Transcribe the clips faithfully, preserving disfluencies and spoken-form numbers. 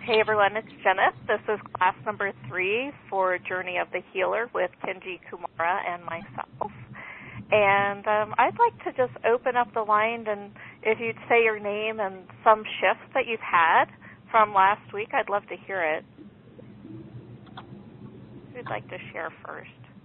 Hey everyone, it's Jenith. This is class number three for Journey of the Healer with Kenji Kumara and myself. And um, I'd like to just open up the line, and if you'd say your name and some shifts that you've had from last week, I'd love to hear it. Who'd like to share first?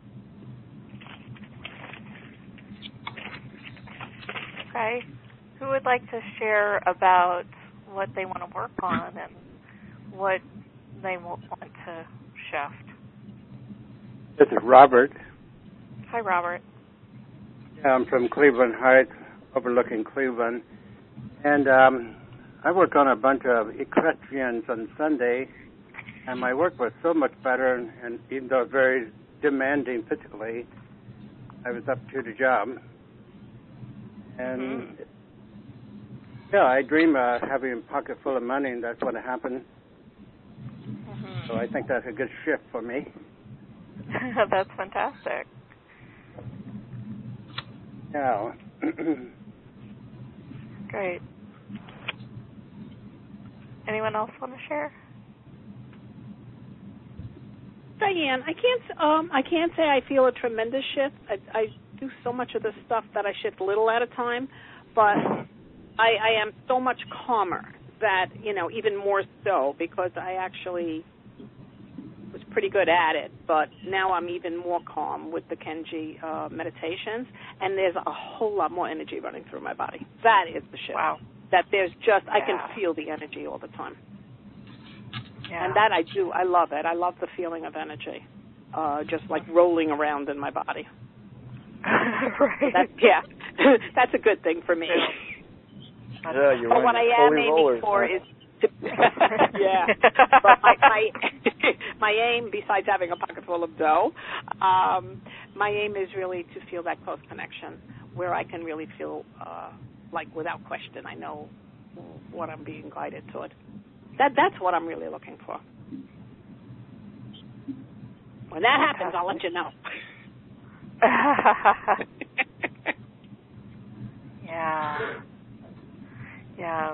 Okay. Who would like to share about what they want to work on and what they want to shift? This is Robert. Hi, Robert. Yeah, I'm from Cleveland Heights, overlooking Cleveland. And um, I work on a bunch of equestrians on Sunday, and my work was so much better, and, and even though very demanding physically, I was up to the job. And, mm-hmm. yeah, I dream of having a pocket full of money, and that's what happened. Mm-hmm. So I think that's a good shift for me. That's fantastic. Yeah. Great. Anyone else want to share? Diane, I can't. Um, I can't say I feel a tremendous shift. I, I do so much of this stuff that I shift little at a time, but I, I am so much calmer that, you know, even more so because I actually was pretty good at it, but now I'm even more calm with the Kenji uh, meditations, and there's a whole lot more energy running through my body. That is the shift. Wow. That there's just, yeah. I can feel the energy all the time. Yeah. And that I do. I love it. I love the feeling of energy, uh, just like rolling around in my body. Right. That, yeah. That's a good thing for me. Yeah, you're but what I am aiming rollers, for huh? is to, yeah. But my, my my aim, besides having a pocket full of dough, um, my aim is really to feel that close connection where I can really feel uh, like without question I know what I'm being guided toward. That that's what I'm really looking for. When that happens, I'll let you know. yeah. Yeah.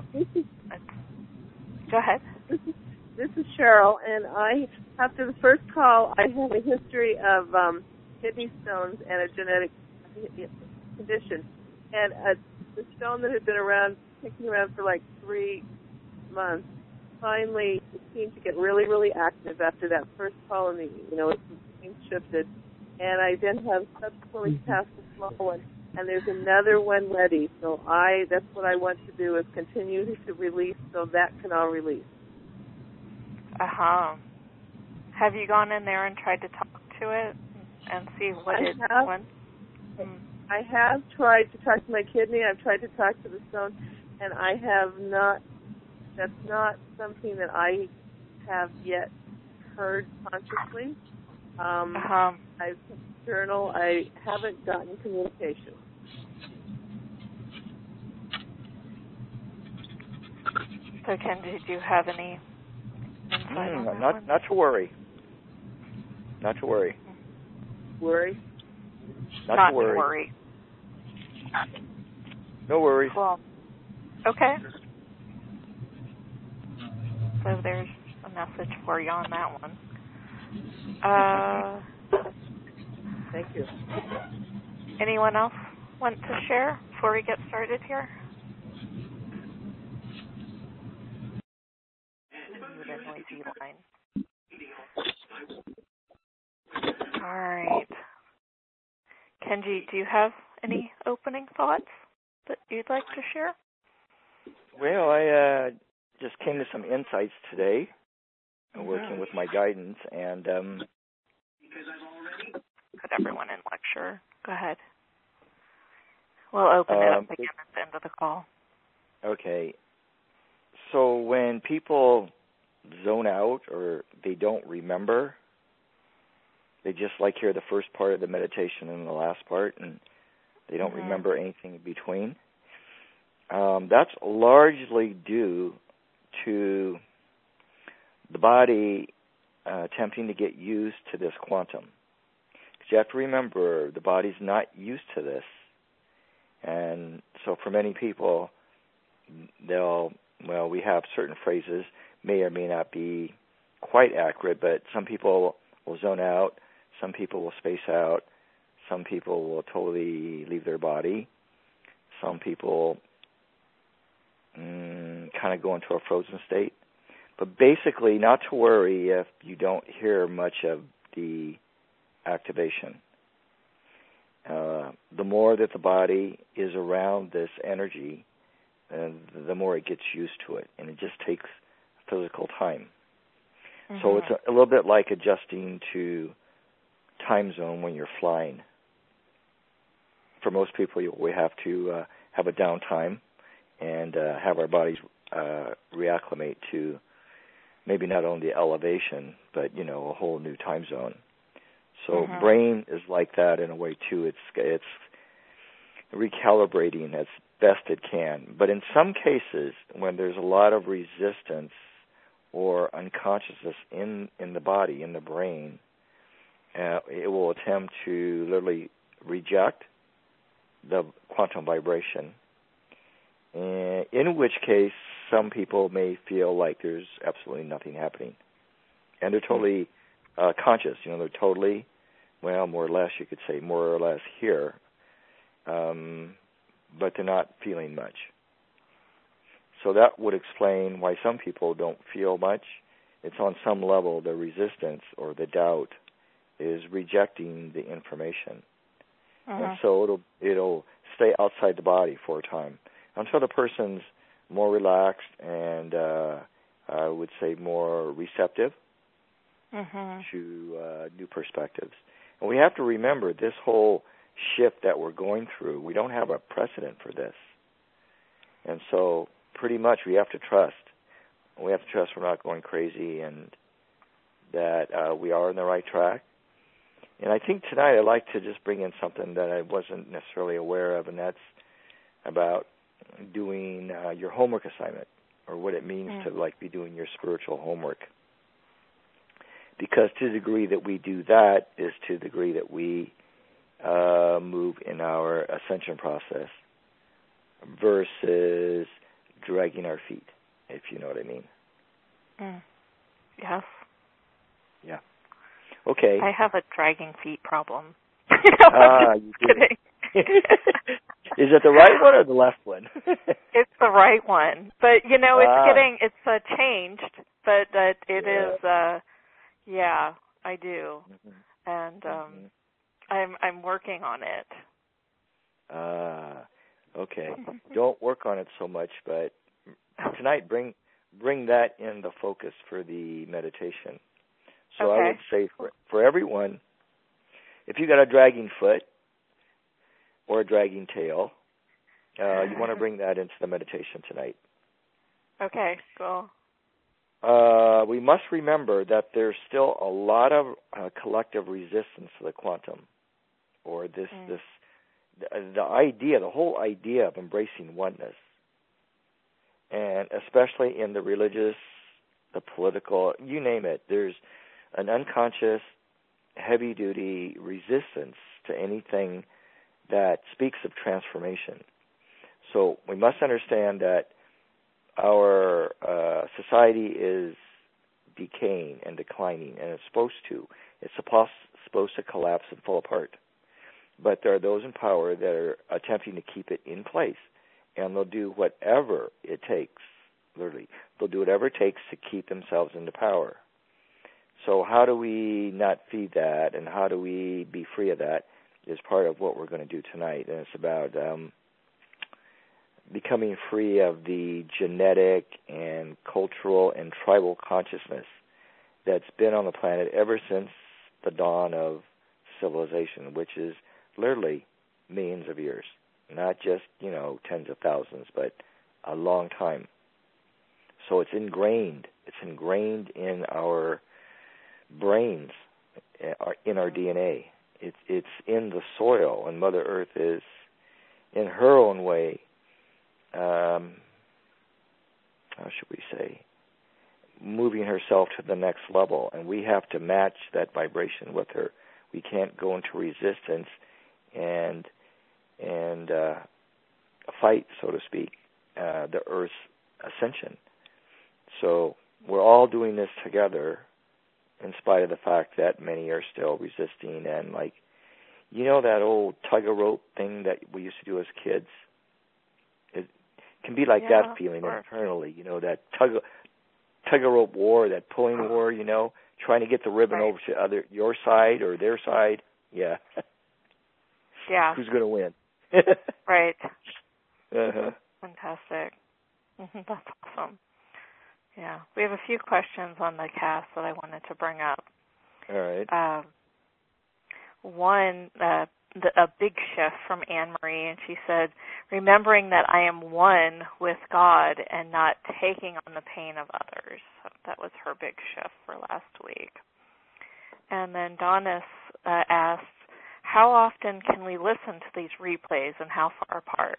Go ahead. This is, this is Cheryl, and I, after the first call, I have a history of um, kidney stones and a genetic condition. And uh, the stone that had been around, kicking around for like three months, finally it seemed to get really, really active after that first call, and the, you know, it shifted. And I then have subsequently passed a small one, and there's another one ready. So I, that's what I want to do is continue to release so that can all release. Uh-huh. Have you gone in there and tried to talk to it and see what I it have, wants? Mm. I have tried to talk to my kidney. I've tried to talk to the stone, and I have not, that's not something that I have yet heard consciously. Um, uh-huh. I've journal. I haven't gotten communication. So, Ken, did you have any insight mm, on that not, one? Not to worry. Not to worry. Worry? Not, not to worry. to worry. No worries. Cool. Okay. So there's a message for you on that one. Uh, Thank you. Anyone else want to share before we get started here? Noisy line. All right. Kenji, do you have any opening thoughts that you'd like to share? Well, I uh, just came to some insights today, mm-hmm. working with my guidance, and um, put everyone in lecture. Go ahead. We'll open it um, up again at the end of the call. Okay. So when people zone out or they don't remember, they just like hear the first part of the meditation and the last part, and they don't mm-hmm. remember anything in between. Um, that's largely due to the body uh, attempting to get used to this quantum. Because you have to remember, the body's not used to this. And so for many people, they'll well, we have certain phrases, may or may not be quite accurate, but some people will zone out, some people will space out, some people will totally leave their body, some people mm, kind of go into a frozen state. But basically, not to worry if you don't hear much of the activation. Uh, the more that the body is around this energy, uh, the more it gets used to it, and it just takes physical time. Mm-hmm. So it's a, a little bit like adjusting to time zone when you're flying. For most people, we have to uh, have a downtime and uh, have our bodies uh, reacclimate to maybe not only the elevation, but, you know, a whole new time zone. So mm-hmm. brain is like that in a way, too. It's it's recalibrating as best it can. But in some cases, when there's a lot of resistance or unconsciousness in, in the body, in the brain, uh, it will attempt to literally reject the quantum vibration, uh, in which case some people may feel like there's absolutely nothing happening. And they're totally uh, conscious, you know, they're totally, well, more or less, you could say, more or less here, um, but they're not feeling much. So that would explain why some people don't feel much. It's on some level the resistance or the doubt is rejecting the information. Uh-huh. And so it'll it'll stay outside the body for a time until the person's more relaxed and uh, I would say more receptive uh-huh. to uh, new perspectives. And we have to remember this whole shift that we're going through, we don't have a precedent for this. And so pretty much we have to trust. We have to trust we're not going crazy and that uh, we are on the right track. And I think tonight I'd like to just bring in something that I wasn't necessarily aware of, and that's about doing uh, your homework assignment, or what it means mm. to like be doing your spiritual homework. Because to the degree that we do that is to the degree that we uh, move in our ascension process versus dragging our feet, if you know what I mean. Mm. Yes. Yeah. Okay. I have a dragging feet problem. no, ah, you kidding. Is it the right one or the left one? It's the right one, but you know, it's ah. getting it's uh, changed, but uh, it yeah. is. Uh, yeah, I do, mm-hmm. and um, mm-hmm. I'm I'm working on it. Ah, okay. Don't work on it so much, but tonight bring bring that in the focus for the meditation. So okay. I would say for for everyone, if you got a dragging foot or a dragging tail, uh, you want to bring that into the meditation tonight. Okay, cool. Uh, we must remember that there's still a lot of uh, collective resistance to the quantum, or this mm. this the, the idea, the whole idea of embracing oneness, and especially in the religious, the political, you name it. There's an unconscious, heavy-duty resistance to anything that speaks of transformation. So we must understand that our uh, society is decaying and declining, and it's supposed to. It's supposed, supposed to collapse and fall apart. But there are those in power that are attempting to keep it in place, and they'll do whatever it takes, literally. They'll do whatever it takes to keep themselves into power. So how do we not feed that, and how do we be free of that is part of what we're going to do tonight. And it's about um, becoming free of the genetic and cultural and tribal consciousness that's been on the planet ever since the dawn of civilization, which is literally millions of years, not just, you know, tens of thousands, but a long time. So it's ingrained. It's ingrained in our brains, in our D N A. It's it's in the soil, and Mother Earth is, in her own way, um, how should we say, moving herself to the next level, and we have to match that vibration with her. We can't go into resistance and and uh, fight, so to speak, uh, the Earth's ascension. So we're all doing this together, in spite of the fact that many are still resisting. And like, you know, that old tug of rope thing that we used to do as kids. It can be like yeah, that feeling sure. internally. You know, that tug tug of rope war, that pulling war. You know, trying to get the ribbon right. over to other your side or their side. Yeah. Yeah. Who's going to win? Right. Uh-huh. Fantastic. That's awesome. Yeah. We have a few questions on the cast that I wanted to bring up. All right. Um, one, uh, the, a big shift from Anne Marie, and she said, remembering that I am one with God and not taking on the pain of others. So that was her big shift for last week. And then Donis uh, asked, how often can we listen to these replays and how far apart?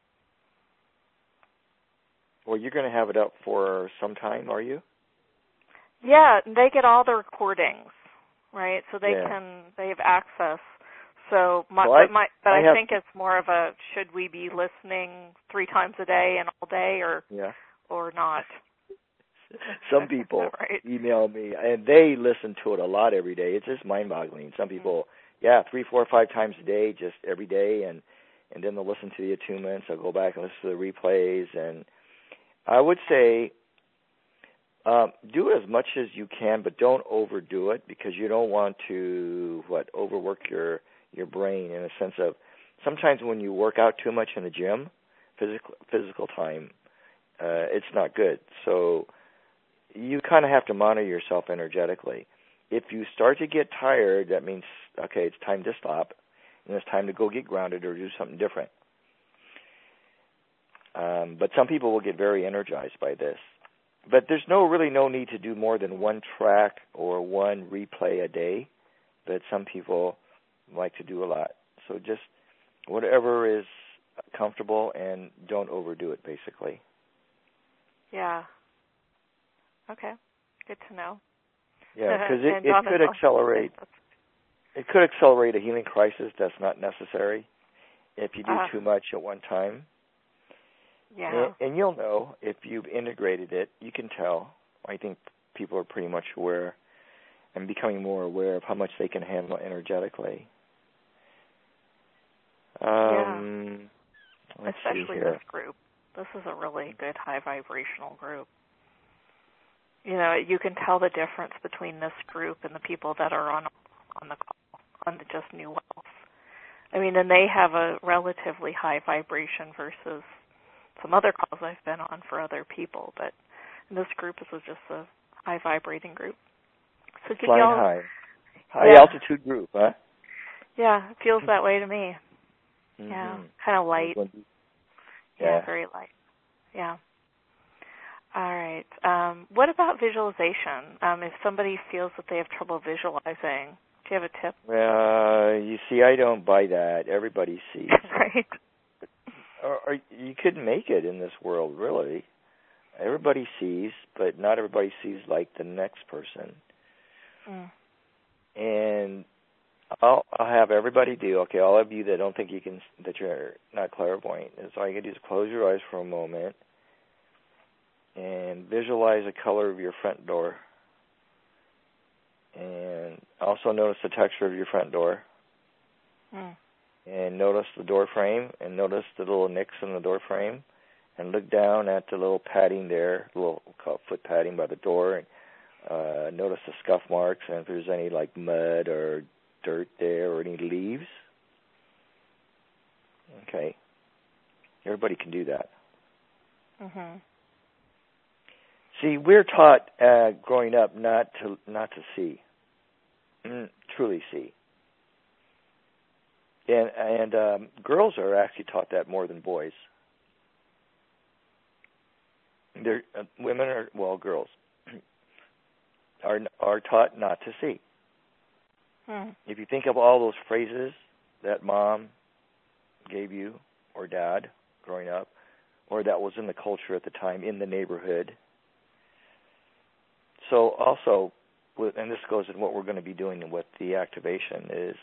Well, you're going to have it up for some time, are you? Yeah, they get all the recordings, right? So they yeah. can, they have access. So, my, well, I, but, my, but I, I have, think it's more of a, should we be listening three times a day and all day, or yeah. or not? Some people right. email me, and they listen to it a lot every day. It's just mind-boggling. Some people, mm-hmm. yeah, three, four, five times a day, just every day, and, and then they'll listen to the attunements. They'll go back and listen to the replays, and I would say um, do it as much as you can, but don't overdo it, because you don't want to, what, overwork your, your brain in a sense of, sometimes when you work out too much in the gym, physical, physical time, uh, it's not good. So you kind of have to monitor yourself energetically. If you start to get tired, that means, okay, it's time to stop, and it's time to go get grounded or do something different. Um, but some people will get very energized by this. But there's no really no need to do more than one track or one replay a day. But some people like to do a lot. So just whatever is comfortable, and don't overdo it, basically. Yeah. Okay. Good to know. Yeah, because it, it could accelerate. It could accelerate a healing crisis that's not necessary if you do uh, too much at one time. Yeah. And, and you'll know if you've integrated it. You can tell. I think people are pretty much aware and becoming more aware of how much they can handle energetically. Um, yeah. Especially this group. This is a really good high vibrational group. You know, you can tell the difference between this group and the people that are on on the call, on the Just New Wealth. I mean, and they have a relatively high vibration versus some other calls I've been on for other people, but this group is just a high vibrating group. So Flying y'all, high. High yeah. altitude group, huh? Yeah, it feels that way to me. Mm-hmm. Yeah, kind of light. Yeah. yeah, very light. Yeah. All right. Um, what about visualization? Um, if somebody feels that they have trouble visualizing, do you have a tip? Well, you see, I don't buy that. Everybody sees. Right. Or, or you couldn't make it in this world, really. Everybody sees, but not everybody sees like the next person. Mm. And I'll, I'll have everybody do, okay, all of you that don't think you can, that you're not clairvoyant, is all you can do is close your eyes for a moment and visualize the color of your front door. And also notice the texture of your front door. Mm. And notice the door frame, and notice the little nicks in the door frame, and look down at the little padding there, little foot padding by the door, and uh, notice the scuff marks, and if there's any like mud or dirt there or any leaves. Okay. Everybody can do that. Mm-hmm. See, we're taught uh, growing up not to not to see, mm, truly see. And and um, girls are actually taught that more than boys. They're, uh, women are well, girls are are taught not to see. Hmm. If you think of all those phrases that mom gave you or dad growing up, or that was in the culture at the time in the neighborhood. So also, and this goes in what we're going to be doing with the activation, is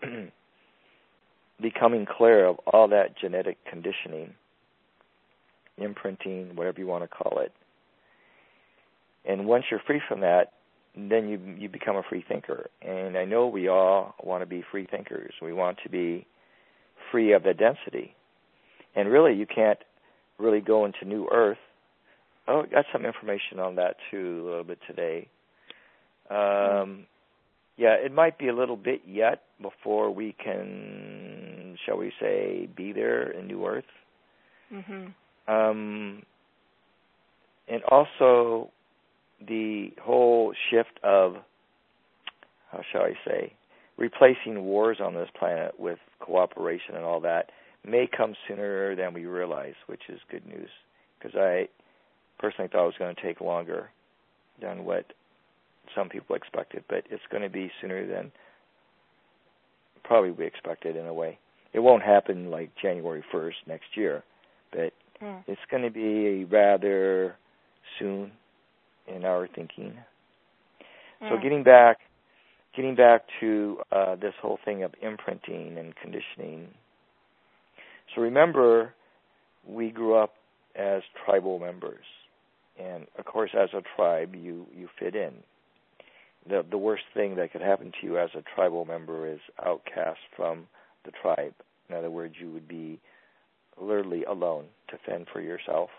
becoming clear of all that genetic conditioning imprinting, whatever you want to call it. And once you're free from that, then you you become a free thinker. And I know we all want to be free thinkers. We want to be free of the density. And really, you can't really go into New Earth. Oh, got some information on that, too, a little bit today. Um, yeah, it might be a little bit yet before we can, shall we say, be there in New Earth. Mm-hmm. Um, and also the whole shift of, how shall I say, replacing wars on this planet with cooperation and all that may come sooner than we realize, which is good news, because I personally thought it was going to take longer than what some people expected, but it's going to be sooner than probably we expected in a way. It won't happen like January first next year, but mm. it's going to be rather soon in our thinking. Mm. So getting back, getting back to uh, this whole thing of imprinting and conditioning. So remember, we grew up as tribal members, and of course, as a tribe, you, you fit in. The the worst thing that could happen to you as a tribal member is outcast from the tribe. In other words, you would be literally alone to fend for yourself.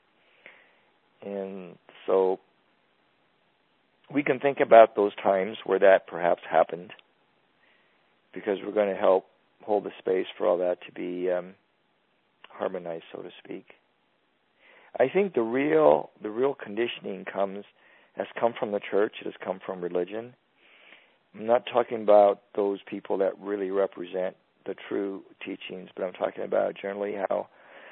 And so we can think about those times where that perhaps happened, because we're going to help hold the space for all that to be um, harmonized, so to speak. I think the real the real conditioning comes has come from the church. It has come from religion. I'm not talking about those people that really represent the true teachings, but I'm talking about generally how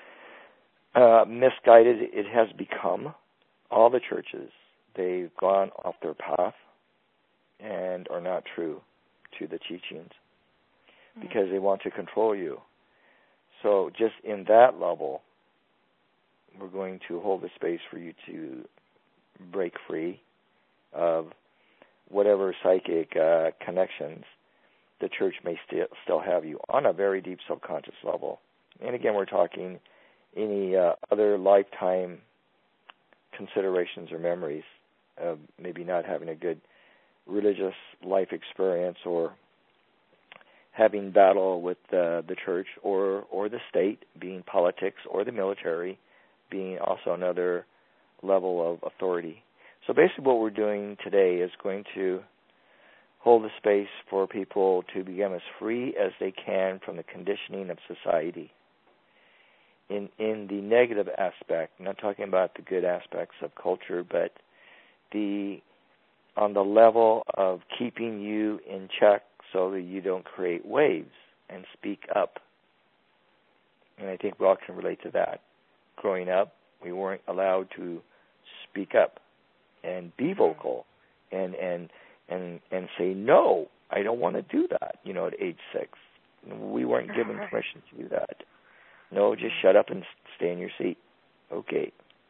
uh, misguided it has become. All the churches, they've gone off their path and are not true to the teachings because they want to control you. So just in that level, we're going to hold the space for you to break free of whatever psychic uh, connections the church may st- still have you on a very deep subconscious level. And again, we're talking any uh, other lifetime considerations or memories of maybe not having a good religious life experience, or having battle with uh, the church or, or the state, being politics, or the military, being also another level of authority. So basically what we're doing today is going to hold the space for people to become as free as they can from the conditioning of society. In in the negative aspect, I'm not talking about the good aspects of culture, but the on the level of keeping you in check so that you don't create waves and speak up. And I think we all can relate to that. Growing up, we weren't allowed to speak up and be vocal and and and and say, no, I don't want to do that, you know, at age six. We weren't given permission to do that. No, just shut up and stay in your seat. Okay.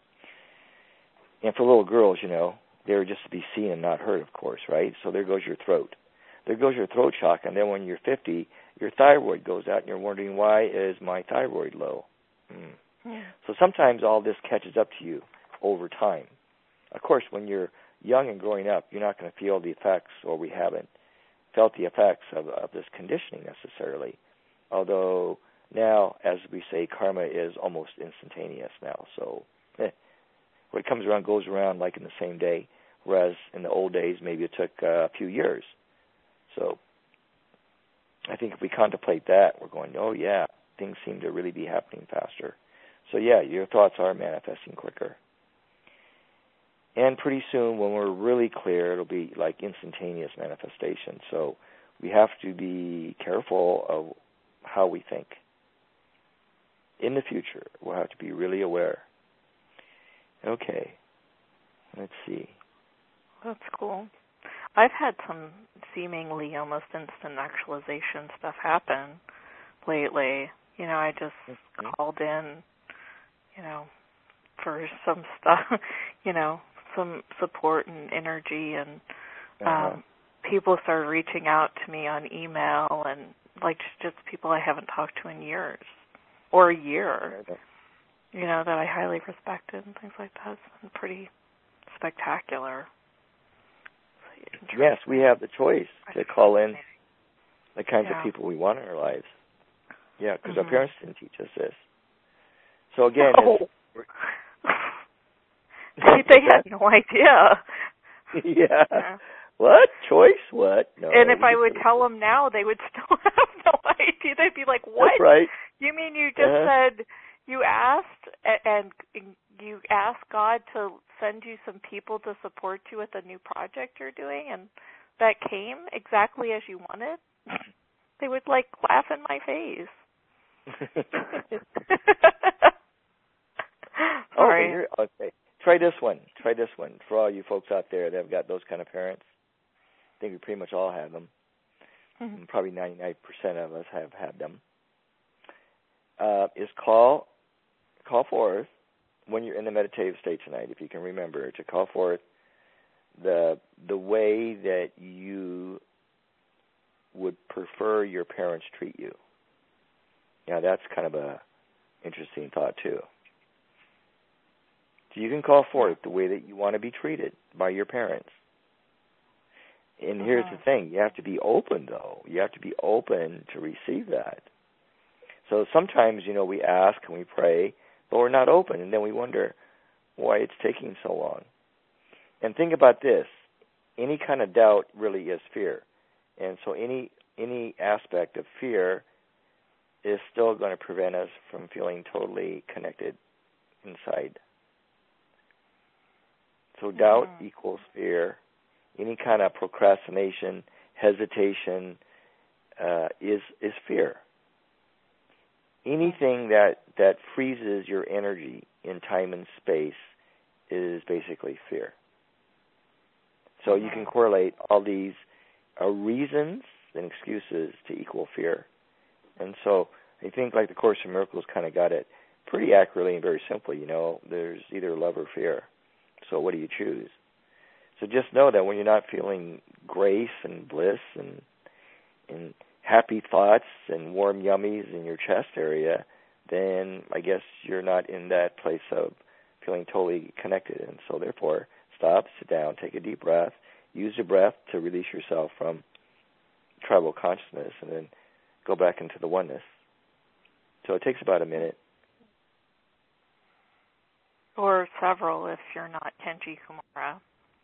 And for little girls, you know, they were just to be seen and not heard, of course, right? So there goes your throat. There goes your throat shock, and then when you're fifty, your thyroid goes out, and you're wondering, why is my thyroid low? Hmm. Yeah. So sometimes all this catches up to you over time. Of course, when you're young and growing up, you're not going to feel the effects, or we haven't felt the effects of, of this conditioning necessarily. Although now, as we say, karma is almost instantaneous now. So eh, what comes around goes around like in the same day, whereas in the old days, maybe it took uh, a few years. So I think if we contemplate that, we're going, oh, yeah, things seem to really be happening faster. So, yeah, your thoughts are manifesting quicker. And pretty soon, when we're really clear, it'll be like instantaneous manifestation. So we have to be careful of how we think. In the future, we'll have to be really aware. Okay, let's see. That's cool. I've had some seemingly almost instant actualization stuff happen lately. You know, I just mm-hmm. called in, you know, for some stuff, you know, some support and energy, and uh-huh. um, people started reaching out to me on email, and like just people I haven't talked to in years or a year. you know, that I highly respected and things like that. It's been pretty spectacular. Yes, we have the choice to call in the kinds yeah. of people we want in our lives. Yeah, because mm-hmm. our parents didn't teach us this. So again, no. it's, they had no idea. yeah. yeah. What? Choice? What? No. And if I would tell them now, they would still have no idea. They'd be like, what? That's right. You mean you just uh-huh. said you asked and you asked God to send you some people to support you with a new project you're doing, and that came exactly as you wanted? They would, like, laugh in my face. Sorry. Oh, okay. Try this one. Try this one. For all you folks out there that have got those kind of parents, I think we pretty much all have them. Mm-hmm. Probably ninety-nine percent of us have had them. Uh, is call call forth when you're in the meditative state tonight, if you can remember, to call forth the the way that you would prefer your parents treat you. Now, that's kind of a interesting thought, too. So you can call forth the way that you want to be treated by your parents. And uh-huh. here's the thing. You have to be open, though. You have to be open to receive that. So sometimes, you know, we ask and we pray, but we're not open, and then we wonder why it's taking so long. And think about this. Any kind of doubt really is fear. And so any any aspect of fear is still going to prevent us from feeling totally connected inside. So doubt mm-hmm. equals fear. Any kind of procrastination, hesitation uh, is is fear. Anything that, that freezes your energy in time and space is basically fear. So mm-hmm. you can correlate all these uh, reasons and excuses to equal fear. And so I think like the Course in Miracles kind of got it pretty accurately and very simply. You know, there's either love or fear. So what do you choose? So just know that when you're not feeling grace and bliss and and happy thoughts and warm yummies in your chest area, then I guess you're not in that place of feeling totally connected. And so therefore, stop, sit down, take a deep breath, use the breath to release yourself from tribal consciousness, and then go back into the oneness. So it takes about a minute. Or several if you're not Kenji Kumara.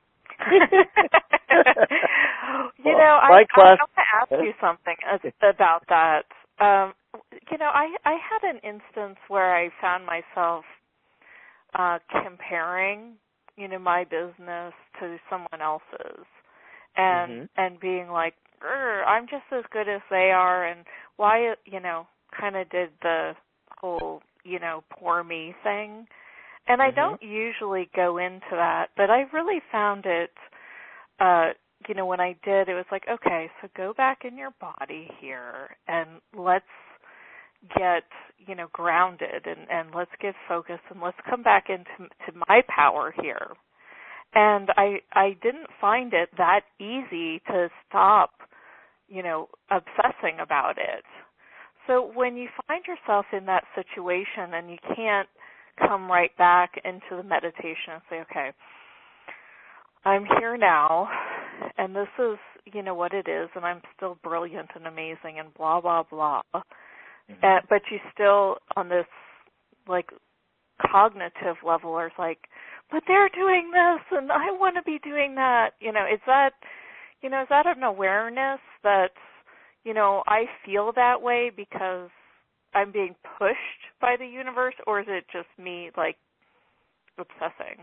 you well, know, I, class, I have to ask you something about that. Um, you know, I, I had an instance where I found myself uh, comparing, you know, my business to someone else's, and mm-hmm. and being like, I'm just as good as they are, and why, you know, kind of did the whole, you know, poor me thing. And I mm-hmm. don't usually go into that, but I really found it, uh, you know, when I did, it was like, okay, so go back in your body here and let's get, you know, grounded and, and let's get focused and let's come back into to my power here. And I I didn't find it that easy to stop, you know, obsessing about it. So when you find yourself in that situation and you can't come right back into the meditation and say, okay, I'm here now, and this is, you know, what it is, and I'm still brilliant and amazing and blah, blah, blah. Mm-hmm. Uh, but you still, on this, like, cognitive level, are like, but they're doing this, and I want to be doing that. You know, is that, you know, is that an awareness that, you know, I feel that way because I'm being pushed by the universe, or is it just me, like, obsessing?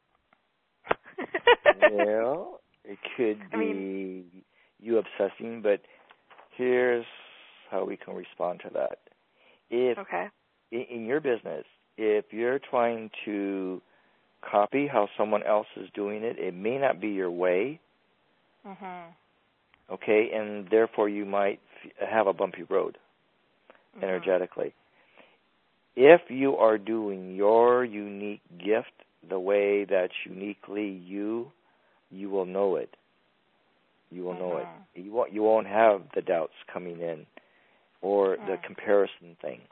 Well, it could be I mean, you obsessing, but here's how we can respond to that. If okay. in, in your business, if you're trying to copy how someone else is doing it, it may not be your way. Mm-hmm. Okay, and therefore you might f- have a bumpy road mm-hmm. energetically. If you are doing your unique gift the way that's uniquely you, you will know it. You will mm-hmm. know it. You won't, you won't have the doubts coming in or mm-hmm. the comparison thing.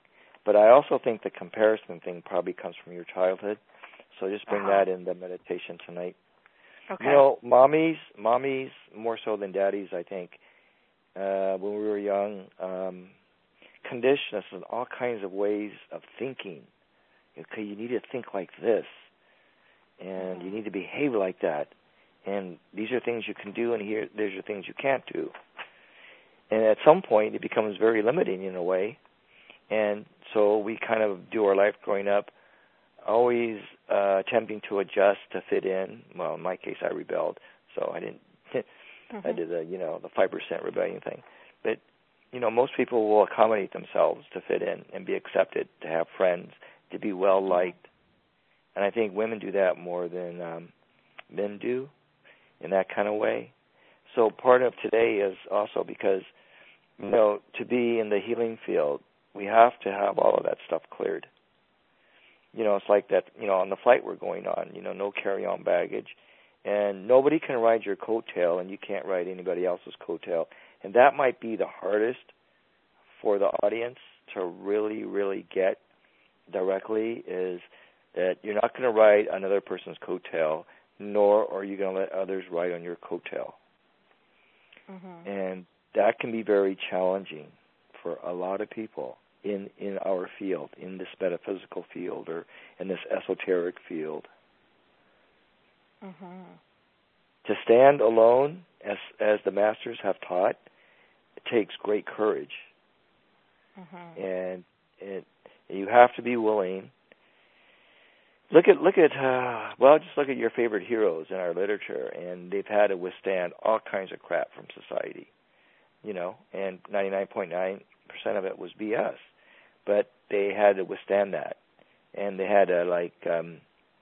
But I also think the comparison thing probably comes from your childhood. So just bring uh-huh. that in the meditation tonight. Okay. You know, mommies, mommies more so than daddies, I think, uh, when we were young, um, conditioned us in all kinds of ways of thinking. Okay, you need to think like this, and mm-hmm. you need to behave like that, and these are things you can do, and here, these are things you can't do. And at some point, it becomes very limiting in a way, and so we kind of do our life growing up always uh, attempting to adjust to fit in. Well, in my case, I rebelled, so I didn't. mm-hmm. I did the, you know, the five percent rebellion thing. But, you know, most people will accommodate themselves to fit in and be accepted, to have friends, to be well liked. And I think women do that more than um, men do in that kind of way. So part of today is also because, you know, to be in the healing field, we have to have all of that stuff cleared. You know, it's like that, you know, on the flight we're going on, you know, no carry-on baggage. And nobody can ride your coattail, and you can't ride anybody else's coattail. And that might be the hardest for the audience to really, really get directly, is that you're not going to ride another person's coattail, nor are you going to let others ride on your coattail. Mm-hmm. And that can be very challenging for a lot of people in, in our field, in this metaphysical field or in this esoteric field. Mm-hmm. To stand alone, as as the masters have taught, it takes great courage. Mm-hmm. And it, you have to be willing. Look at, look at uh, well, just look at your favorite heroes in our literature, and they've had to withstand all kinds of crap from society, you know, and ninety-nine point nine percent of it was B S. But they had to withstand that, and they had to, like, um,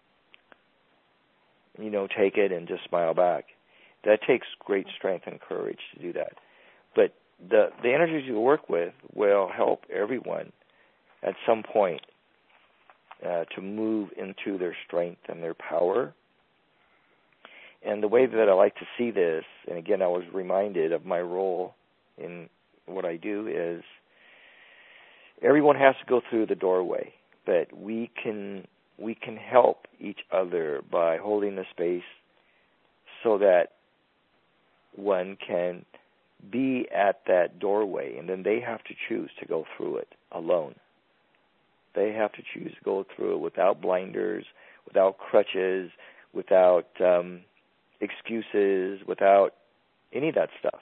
you know, take it and just smile back. That takes great strength and courage to do that. But the the energies you work with will help everyone at some point uh, to move into their strength and their power. And the way that I like to see this, and again, I was reminded of my role in what I do, is everyone has to go through the doorway, but we can we can help each other by holding the space so that one can be at that doorway, and then they have to choose to go through it alone. They have to choose to go through it without blinders, without crutches, without um, excuses, without any of that stuff.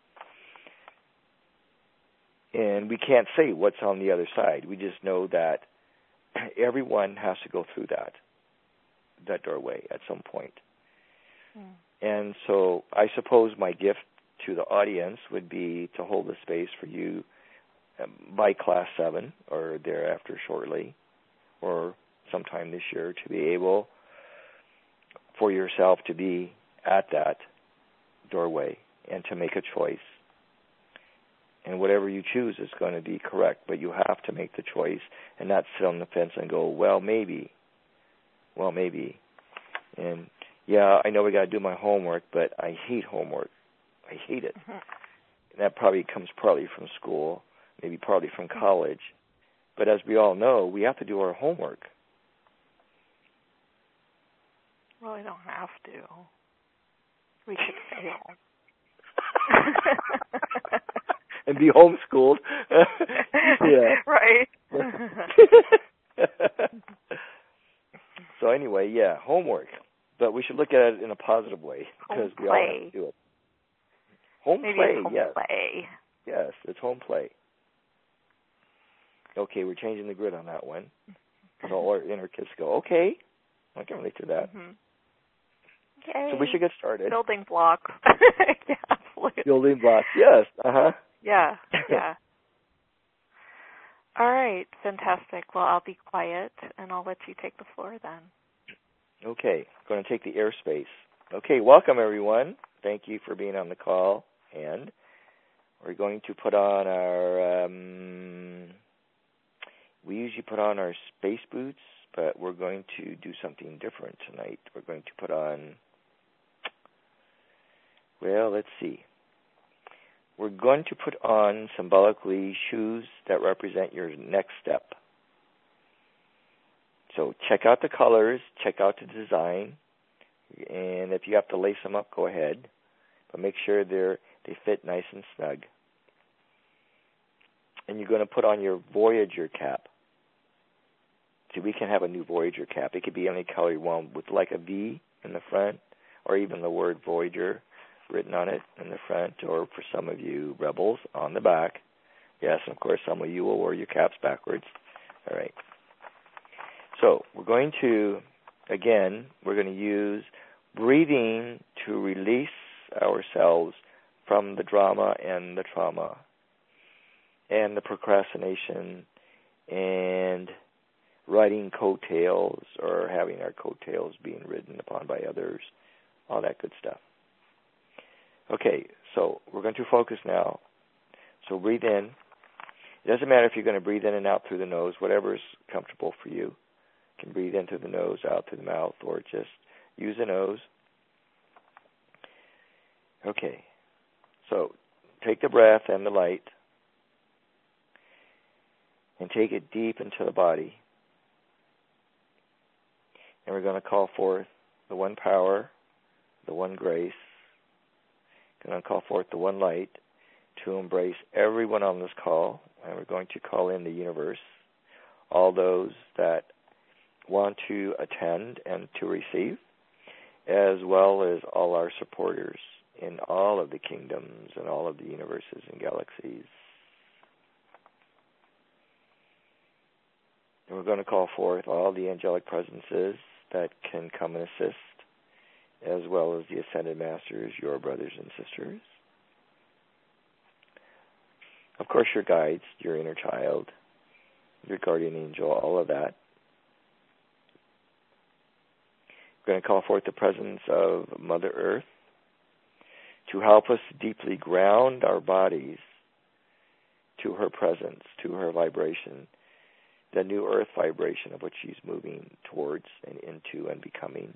And we can't say what's on the other side. We just know that everyone has to go through that, that doorway at some point. Mm. And so I suppose my gift to the audience would be to hold the space for you by class seven or thereafter shortly, or sometime this year, to be able for yourself to be at that doorway and to make a choice. And whatever you choose is going to be correct, but you have to make the choice and not sit on the fence and go, well, maybe, well, maybe. And, yeah, I know we got to do my homework, but I hate homework. I hate it. Mm-hmm. And that probably comes partly from school, maybe partly from college. But as we all know, we have to do our homework. Well, I don't have to. We could fail. And be homeschooled. Yeah. Right. So anyway, yeah, homework. But we should look at it in a positive way, because we all have to do it. Home Maybe play, it's home yes. play. Yes, it's home play. Okay, we're changing the grid on that one. So all our inner kids go, okay, I can relate to that. Mm-hmm. Okay. So we should get started. Building blocks. Yeah, absolutely. Building blocks, yes. Uh-huh. Yeah, yeah. All right, fantastic. Well, I'll be quiet, and I'll let you take the floor then. Okay, going to take the airspace. Okay, welcome, everyone. Thank you for being on the call. And we're going to put on our, um, we usually put on our space boots, but we're going to do something different tonight. We're going to put on, well, let's see. We're going to put on symbolically shoes that represent your next step So check out the colors, check out the design, and if you have to lace them up, go ahead. But make sure they're they fit nice and snug. And you're going to put on your Voyager cap. See, we can have a new Voyager cap. It could be any color you want, with like a V in the front, or even the word Voyager written on it in the front, or for some of you rebels, on the back. Yes, and of course, some of you will wear your caps backwards. All right. So we're going to, again, we're going to use breathing to release ourselves from the drama and the trauma and the procrastination and riding coattails or having our coattails being ridden upon by others, all that good stuff. Okay, so we're going to focus now. So breathe in. It doesn't matter if you're going to breathe in and out through the nose, whatever is comfortable for you. You can breathe in through the nose, out through the mouth, or just use the nose. Okay, so take the breath and the light and take it deep into the body. And we're going to call forth the one power, the one grace. We're going to call forth the one light to embrace everyone on this call. And we're going to call in the universe, all those that want to attend and to receive, as well as all our supporters in all of the kingdoms and all of the universes and galaxies. And we're going to call forth all the angelic presences that can come and assist, as well as the ascended masters, your brothers and sisters. Of course, your guides, your inner child, your guardian angel, all of that. We're going to call forth the presence of Mother Earth to help us deeply ground our bodies to her presence, to her vibration, the new earth vibration of which she's moving towards and into and becoming.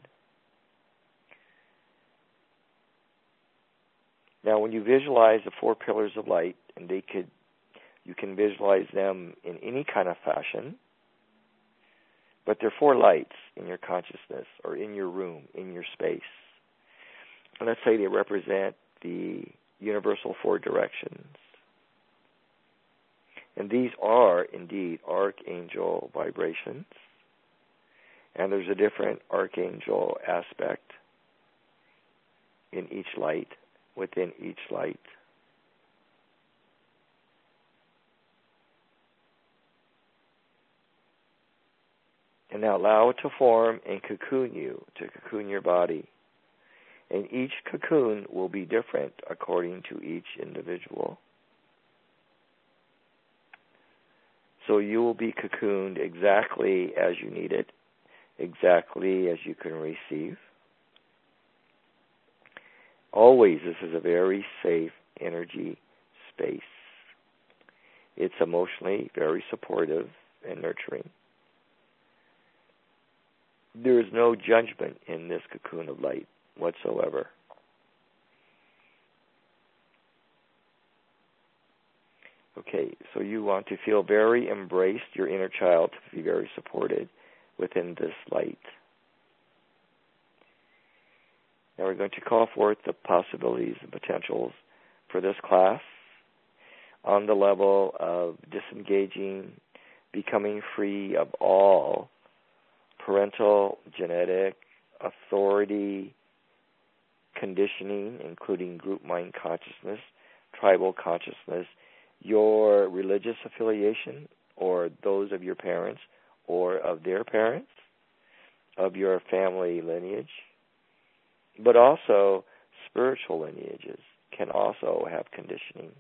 Now, when you visualize the four pillars of light, and they could, you can visualize them in any kind of fashion, but they're four lights in your consciousness or in your room, in your space. And let's say they represent the universal four directions. And these are, indeed, archangel vibrations. And there's a different archangel aspect in each light, within each light. And now allow it to form and cocoon you, to cocoon your body. And each cocoon will be different according to each individual. So you will be cocooned exactly as you need it, exactly as you can receive. Always, this is a very safe energy space. It's emotionally very supportive and nurturing. There is no judgment in this cocoon of light whatsoever. Okay, so you want to feel very embraced, your inner child, to be very supported within this light. Now we're going to call forth the possibilities and potentials for this class on the level of disengaging, becoming free of all parental, genetic, authority, conditioning, including group mind consciousness, tribal consciousness, your religious affiliation, or those of your parents, or of their parents, of your family lineage, but also spiritual lineages can also have conditioning.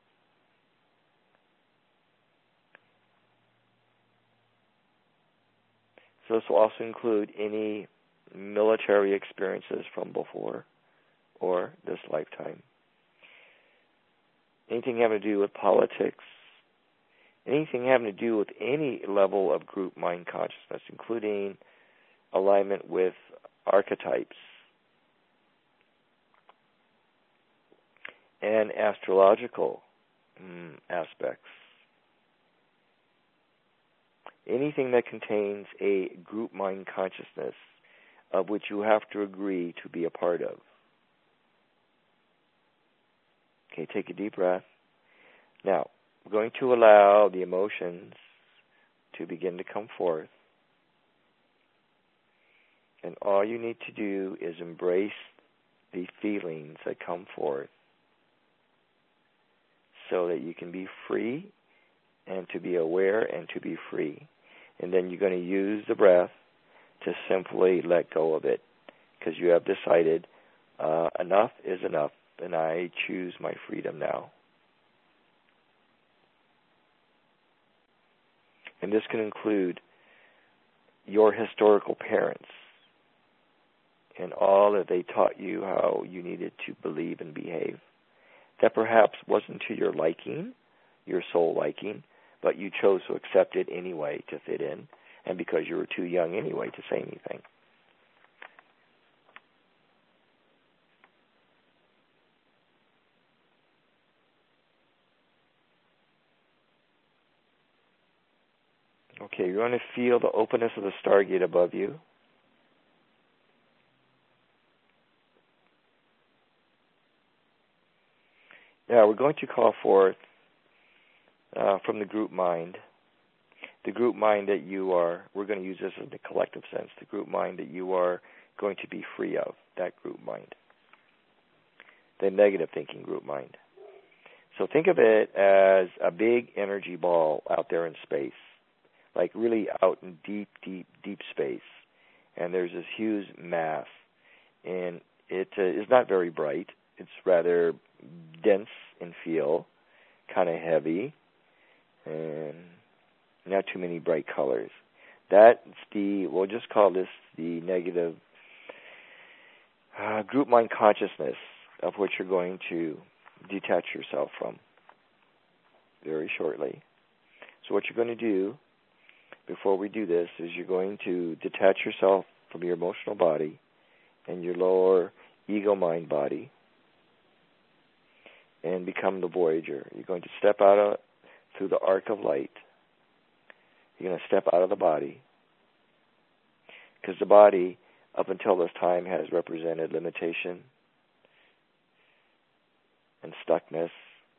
So this will also include any military experiences from before or this lifetime. Anything having to do with politics, anything having to do with any level of group mind consciousness, including alignment with archetypes and astrological mm, aspects. anything that contains a group mind consciousness of which you have to agree to be a part of. Okay, take a deep breath. Now, we're going to allow the emotions to begin to come forth. And all you need to do is embrace the feelings that come forth so that you can be free and to be aware and to be free. And then you're going to use the breath to simply let go of it because you have decided uh, enough is enough and I choose my freedom now. And this can include your historical parents and all that they taught you how you needed to believe and behave. That perhaps wasn't to your liking, your soul liking, but you chose to accept it anyway to fit in, and because you were too young anyway to say anything. Okay, you're going to feel the openness of the stargate above you. Now, we're going to call forth uh, from the group mind, the group mind that you are, we're going to use this in the collective sense, the group mind that you are going to be free of, that group mind, the negative thinking group mind. So think of it as a big energy ball out there in space, like really out in deep, deep, deep space. And there's this huge mass, and it uh, is not very bright. It's rather dense in feel, kind of heavy, and not too many bright colors. That's the, we'll just call this the negative uh, group mind consciousness of which you're going to detach yourself from very shortly. So what you're going to do before we do this is you're going to detach yourself from your emotional body and your lower ego mind body and become the Voyager. You're going to step out of, through the arc of light. You're going to step out of the body because the body, up until this time, has represented limitation and stuckness,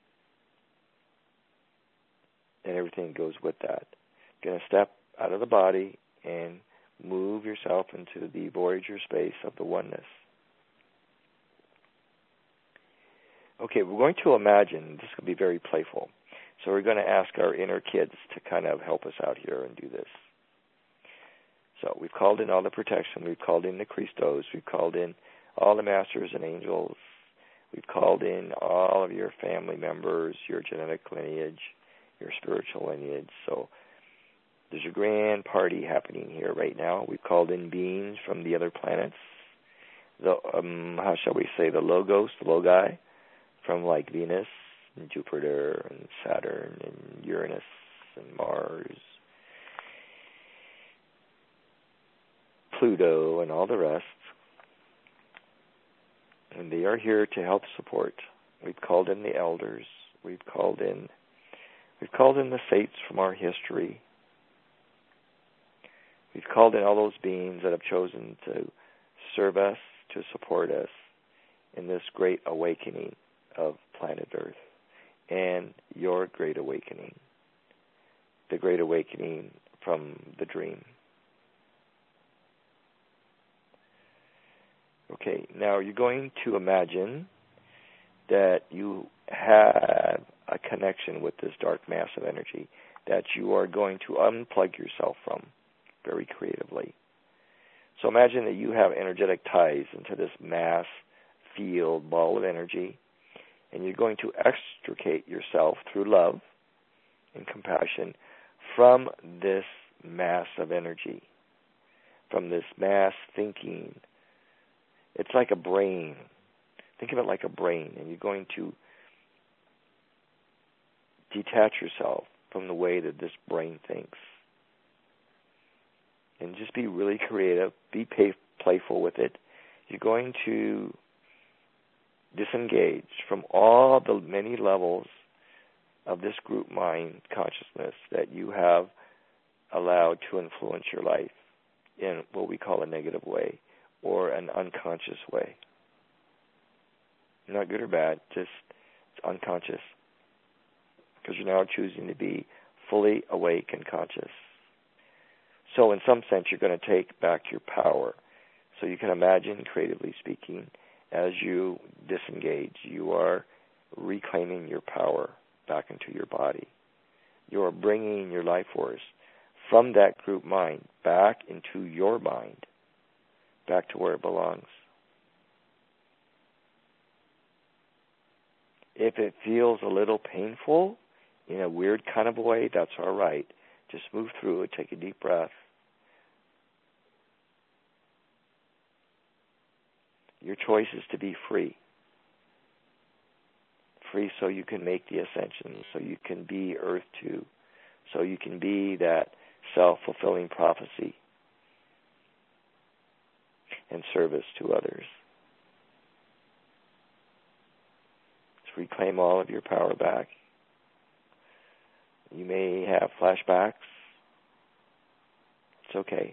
and everything goes with that. You're going to step out of the body and move yourself into the Voyager space of the oneness. Okay, we're going to imagine, this will be very playful, so we're going to ask our inner kids to kind of help us out here and do this. So we've called in all the protection, we've called in the Christos, we've called in all the masters and angels, we've called in all of your family members, your genetic lineage, your spiritual lineage. So there's a grand party happening here right now. We've called in beings from the other planets, the um, how shall we say, the logos, the logi, from like Venus and Jupiter and Saturn and Uranus and Mars, Pluto and all the rest. And they are here to help support. We've called in the elders. We've called in we've called in the saints from our history. We've called in all those beings that have chosen to serve us, to support us in this great awakening of planet Earth and your great awakening, the great awakening from the dream. Okay, now you're going to imagine that you have a connection with this dark mass of energy that you are going to unplug yourself from very creatively. So imagine that you have energetic ties into this mass field ball of energy, and you're going to extricate yourself through love and compassion from this mass of energy, from this mass thinking. It's like a brain. Think of it like a brain, and you're going to detach yourself from the way that this brain thinks. And just be really creative, be pay, playful with it. You're going to disengage from all the many levels of this group mind consciousness that you have allowed to influence your life in what we call a negative way or an unconscious way. Not good or bad, just it's unconscious. Because you're now choosing to be fully awake and conscious. So in some sense, you're going to take back your power. So you can imagine, creatively speaking, as you disengage, you are reclaiming your power back into your body. You are bringing your life force from that group mind back into your mind, back to where it belongs. If it feels a little painful in a weird kind of way, that's all right. Just move through it, take a deep breath. Your choice is to be free. Free so you can make the ascension, so you can be Earth two, so you can be that self-fulfilling prophecy and service to others. Just reclaim all of your power back. You may have flashbacks. It's okay.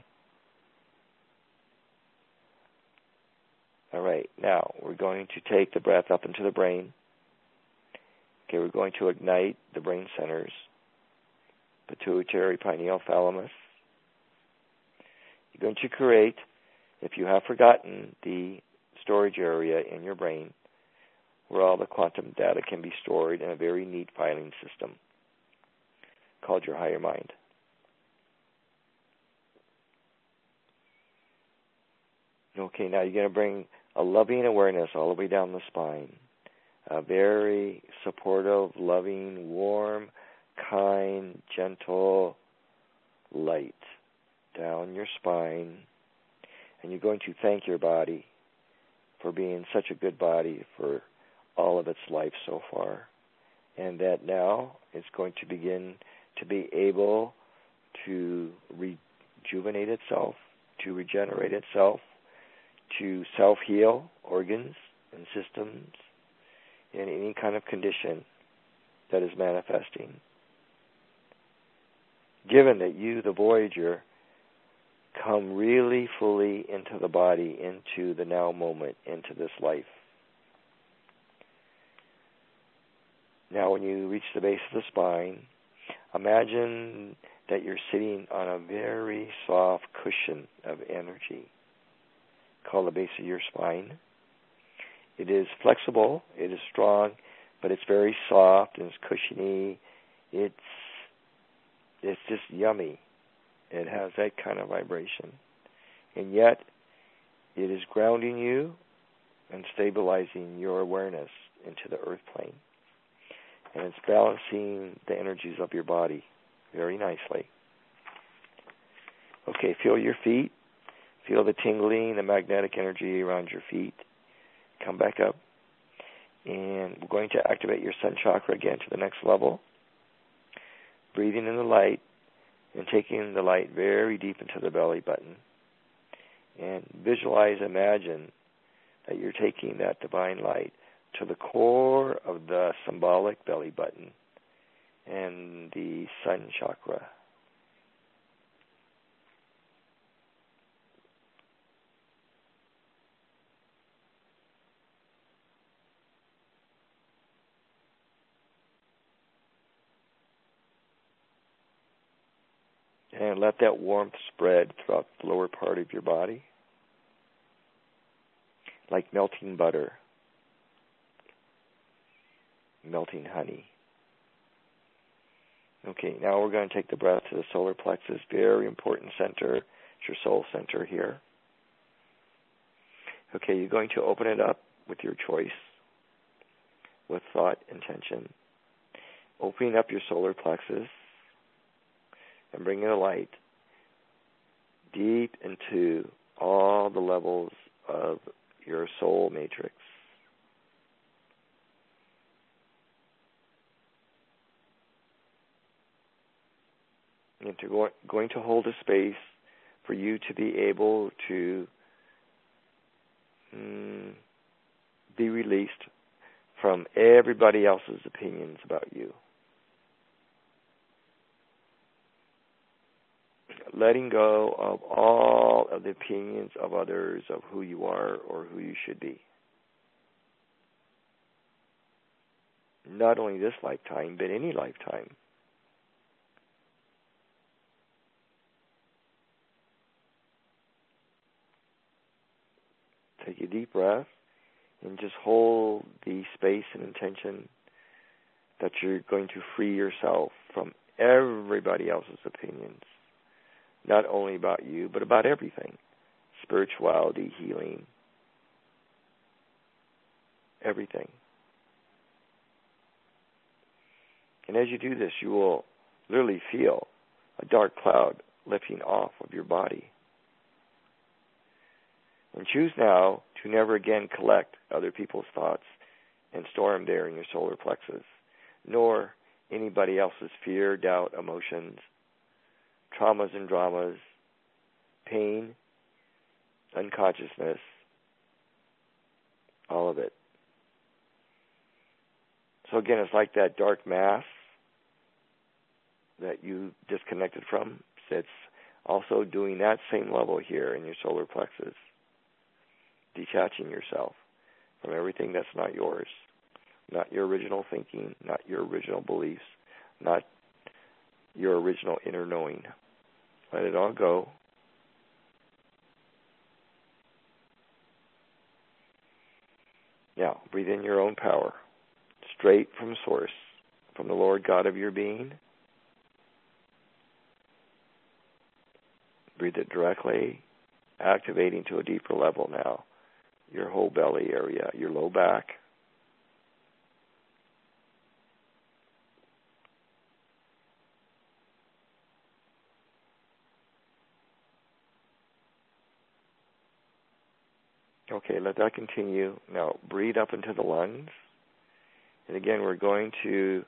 All right, now we're going to take the breath up into the brain. Okay, we're going to ignite the brain centers, pituitary, pineal, thalamus. You're going to create, if you have forgotten, the storage area in your brain where all the quantum data can be stored in a very neat filing system called your higher mind. Okay, now you're going to bring a loving awareness all the way down the spine. A very supportive, loving, warm, kind, gentle light down your spine. And you're going to thank your body for being such a good body for all of its life so far. And that now it's going to begin to be able to rejuvenate itself, to regenerate itself, to self-heal organs and systems in any kind of condition that is manifesting. Given that you, the Voyager, come really fully into the body, into the now moment, into this life. Now when you reach the base of the spine, imagine that you're sitting on a very soft cushion of energy called the base of your spine. It is flexible, it is strong, but it's very soft and it's cushiony. It's it's just yummy. It has that kind of vibration. And yet, it is grounding you and stabilizing your awareness into the earth plane. And it's balancing the energies of your body very nicely. Okay, feel your feet. Feel the tingling, the magnetic energy around your feet. Come back up. And we're going to activate your sun chakra again to the next level. Breathing in the light and taking the light very deep into the belly button. And visualize, imagine that you're taking that divine light to the core of the symbolic belly button and the sun chakra. And let that warmth spread throughout the lower part of your body, like melting butter, melting honey. Okay, now we're going to take the breath to the solar plexus, very important center. It's your soul center here. Okay, you're going to open it up with your choice, with thought, intention. Opening up your solar plexus and bringing the light deep into all the levels of your soul matrix. And to go, going to hold a space for you to be able to mm, be released from everybody else's opinions about you. letting go of all of the opinions of others of who you are or who you should be. Not only this lifetime, but any lifetime. Take a deep breath and just hold the space and intention that you're going to free yourself from everybody else's opinions. Not only about you, but about everything. Spirituality, healing, everything. And as you do this, you will literally feel a dark cloud lifting off of your body. And choose now to never again collect other people's thoughts and store them there in your solar plexus, nor anybody else's fear, doubt, emotions, traumas and dramas, pain, unconsciousness, all of it. So again, it's like that dark mass that you disconnected from. It's also doing that same level here in your solar plexus, detaching yourself from everything that's not yours, not your original thinking, not your original beliefs, not your original inner knowing. Let it all go. Now, breathe in your own power, straight from source, from the Lord God of your being. Breathe it directly, activating to a deeper level now. Your whole belly area, your low back. Okay, let that continue. Now breathe up into the lungs. And again, we're going to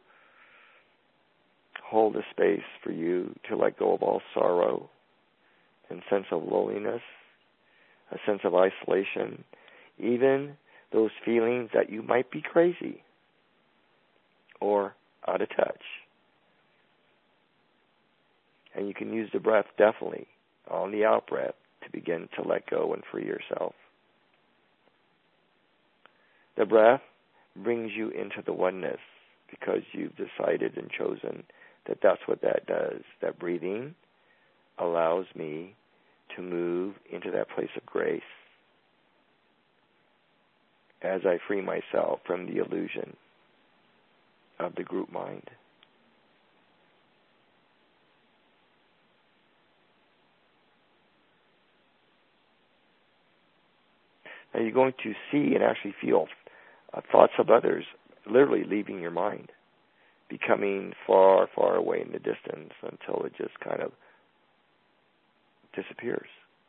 hold a space for you to let go of all sorrow and sense of loneliness, a sense of isolation, even those feelings that you might be crazy or out of touch. And you can use the breath definitely on the out breath to begin to let go and free yourself. The breath brings you into the oneness because you've decided and chosen that that's what that does. That breathing allows me to move into that place of grace as I free myself from the illusion of the group mind. Now you're going to see and actually feel uh, thoughts of others literally leaving your mind, becoming far, far away in the distance until it just kind of disappears.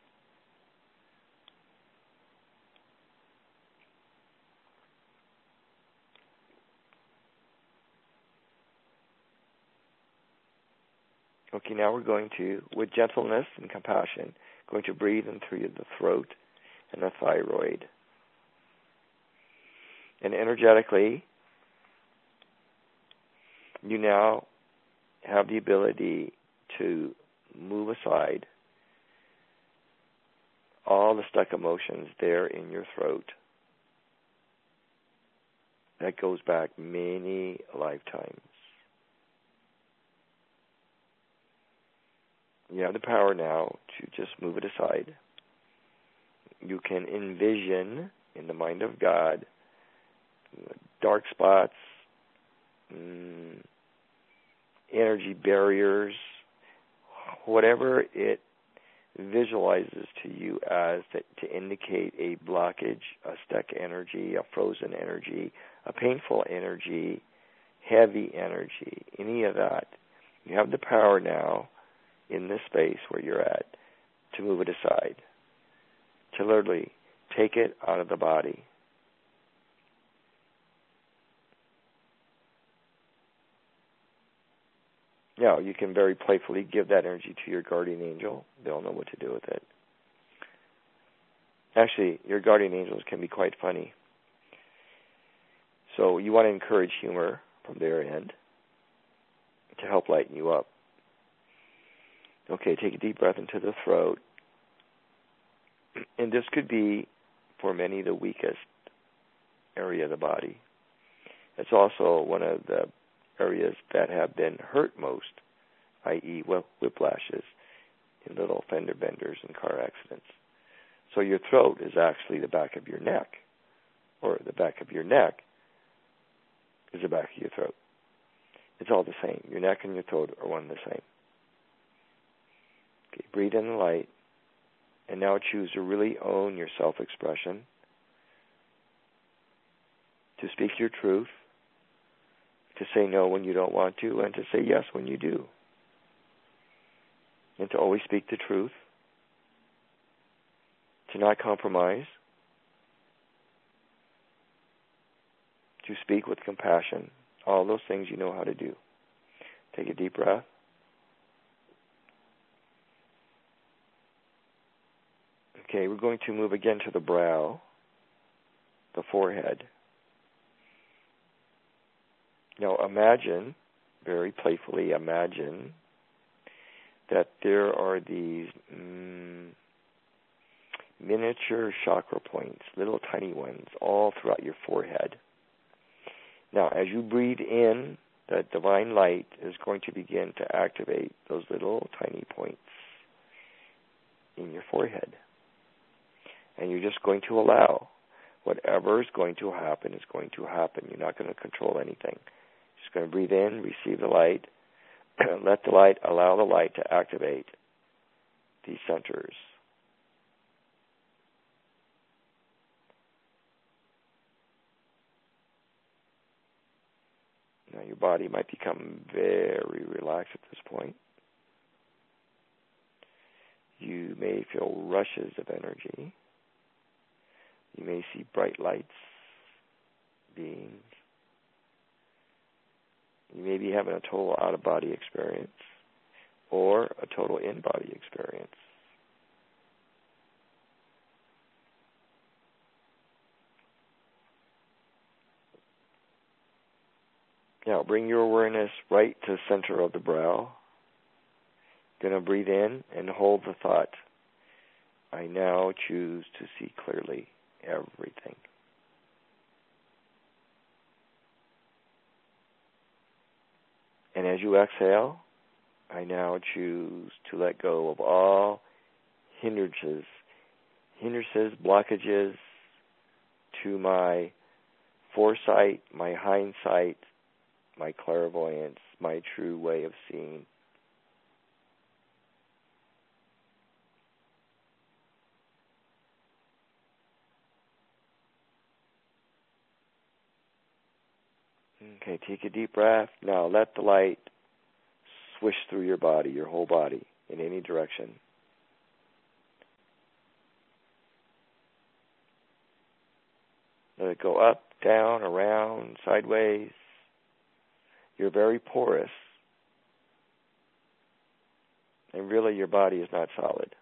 Okay, now we're going to, with gentleness and compassion, going to breathe in through the throat and the thyroid. And energetically, you now have the ability to move aside all the stuck emotions there in your throat. That goes back many lifetimes. You have the power now to just move it aside. You can envision in the mind of God dark spots, mm, energy barriers, whatever it visualizes to you as that to indicate a blockage, a stuck energy, a frozen energy, a painful energy, heavy energy, any of that. You have the power now in this space where you're at to move it aside, to literally take it out of the body. Now, you can very playfully give that energy to your guardian angel. They'll know what to do with it. Actually, your guardian angels can be quite funny. So you want to encourage humor from their end to help lighten you up. Okay, take a deep breath into the throat. And this could be, for many, the weakest area of the body. It's also one of the areas that have been hurt most, that is whiplashes in little fender benders and car accidents. So your throat is actually the back of your neck, or the back of your neck is the back of your throat. It's all the same. Your neck and your throat are one and the same. Okay, breathe in the light, and now choose to really own your self-expression, to speak your truth, to say no when you don't want to, and to say yes when you do. And to always speak the truth, to not compromise, to speak with compassion, all those things you know how to do. Take a deep breath. Okay, we're going to move again to the brow, the forehead. Now imagine, very playfully imagine, that there are these mm, miniature chakra points, little tiny ones, all throughout your forehead. Now, as you breathe in, that divine light is going to begin to activate those little tiny points in your forehead. And you're just going to allow whatever is going to happen is going to happen. You're not going to control anything. Just going to breathe in, receive the light, let the light, allow the light to activate these centers. Now your body might become very relaxed at this point. You may feel rushes of energy. You may see bright lights, beings. You may be having a total out-of-body experience or a total in-body experience. Now bring your awareness right to the center of the brow. You're going to breathe in and hold the thought, I now choose to see clearly everything. And as you exhale, I now choose to let go of all hindrances, hindrances, blockages to my foresight, my hindsight, my clairvoyance, my true way of seeing. Okay, take a deep breath. Now let the light swish through your body, your whole body, in any direction. Let it go up, down, around, sideways. You're very porous. And really your body is not solid.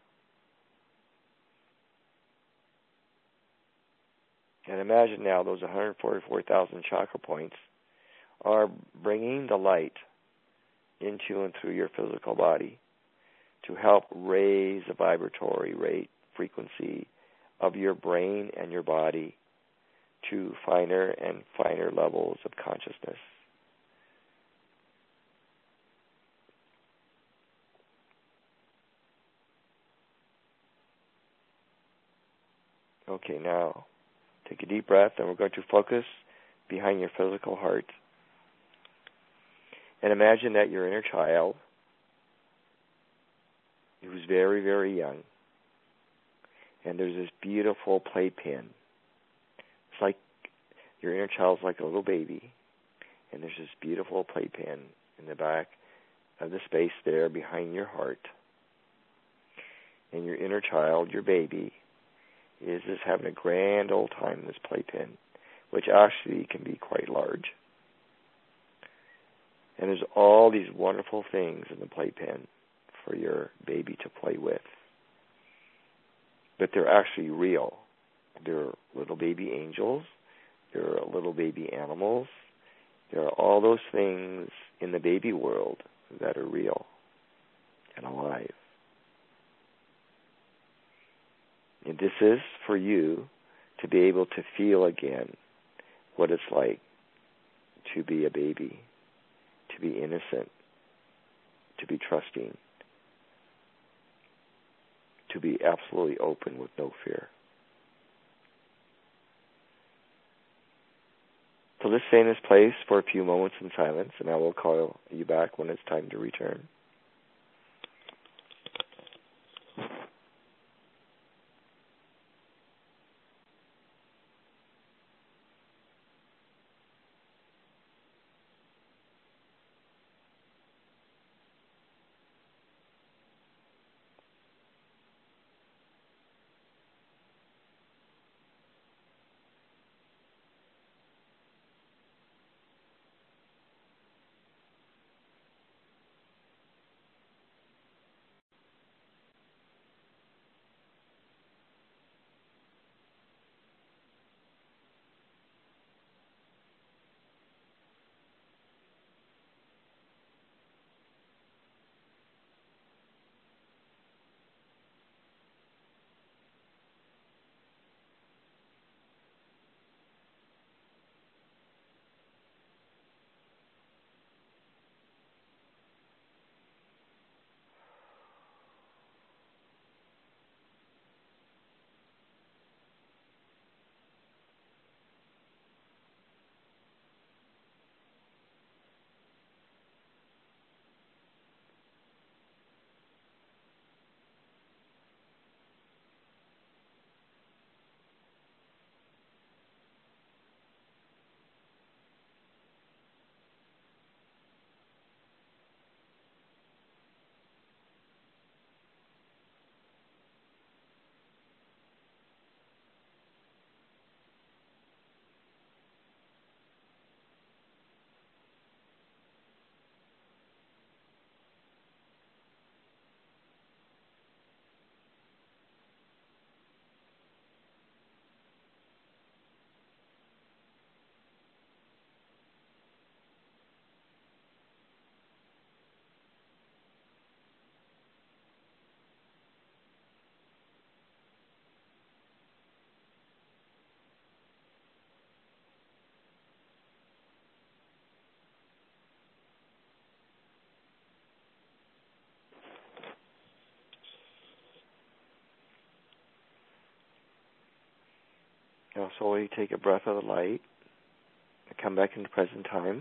And imagine now those one hundred forty-four thousand chakra points are bringing the light into and through your physical body to help raise the vibratory rate, frequency of your brain and your body to finer and finer levels of consciousness. Okay, now take a deep breath, and we're going to focus behind your physical heart. And imagine that your inner child, who's very, very young, and there's this beautiful playpen. It's like your inner child's like a little baby, and there's this beautiful playpen in the back of the space there behind your heart. And your inner child, your baby, is just having a grand old time in this playpen, which actually can be quite large. And there's all these wonderful things in the playpen for your baby to play with. But they're actually real. They're little baby angels. There are little baby animals. There are all those things in the baby world that are real. and alive. And this is for you to be able to feel again what it's like to be a baby, to be innocent, to be trusting, to be absolutely open with no fear. So let's stay in this place for a few moments in silence, and I will call you back when it's time to return. Now slowly take a breath of the light and come back into present time.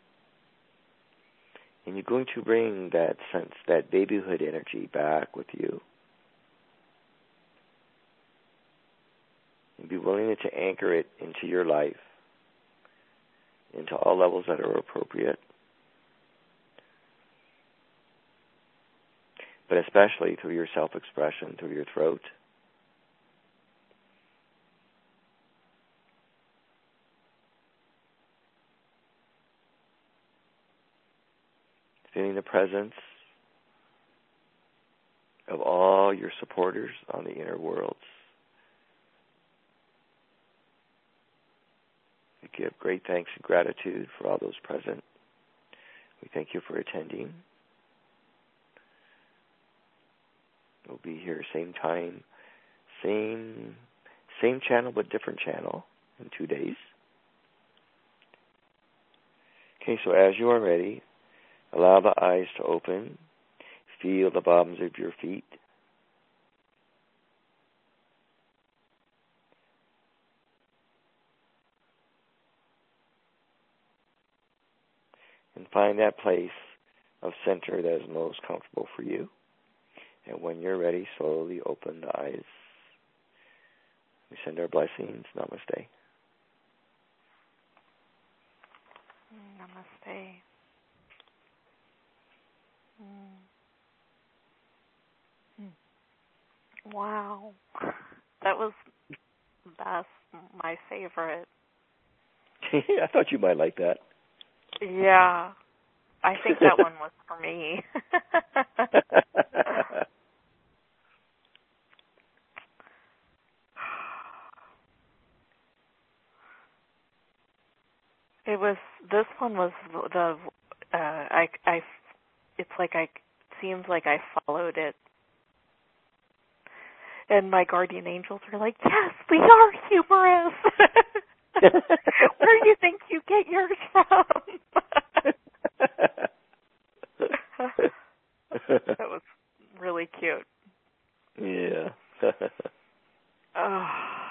And you're going to bring that sense, that babyhood energy back with you. And be willing to anchor it into your life, into all levels that are appropriate. But especially through your self-expression, through your throat. Feeling the presence of all your supporters on the inner worlds. We give great thanks and gratitude for all those present. We thank you for attending. We'll be here same time, same same channel but different channel in two days. Okay, so as you are ready, allow the eyes to open. Feel the bottoms of your feet. And find that place of center that is most comfortable for you. And when you're ready, slowly open the eyes. We send our blessings. Namaste. Namaste. Mm. Wow. That was that's my favorite. I thought you might like that. Yeah. I think that one was for me. It was, this one was the, uh, I, I, it's like I seems like I followed it. And my guardian angels are like, yes, we are humorous. Where do you think you get yours from? That was really cute. Yeah. Oh.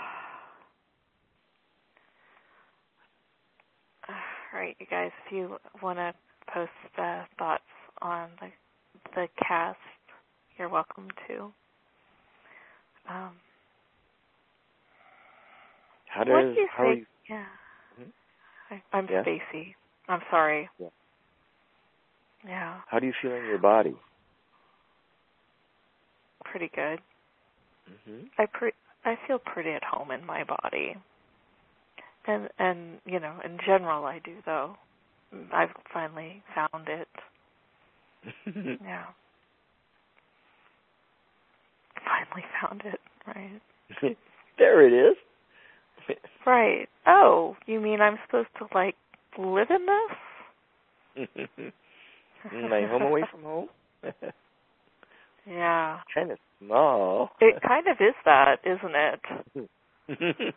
All right, you guys, if you want to post uh, thoughts on the the cast, you're welcome to. Um, how does what do you how think? you, yeah, hmm? I, I'm yeah. Stacy. I'm sorry. Yeah. Yeah. How do you feel in your body? Pretty good. Mm-hmm. I pre- I feel pretty at home in my body. And, and, you know, in general I do, though. I've finally found it. Yeah. Finally found it, right? There it is. Right. Oh, you mean I'm supposed to, like, live in this? My home away from home? Yeah. Kind of small. It kind of is that, isn't it?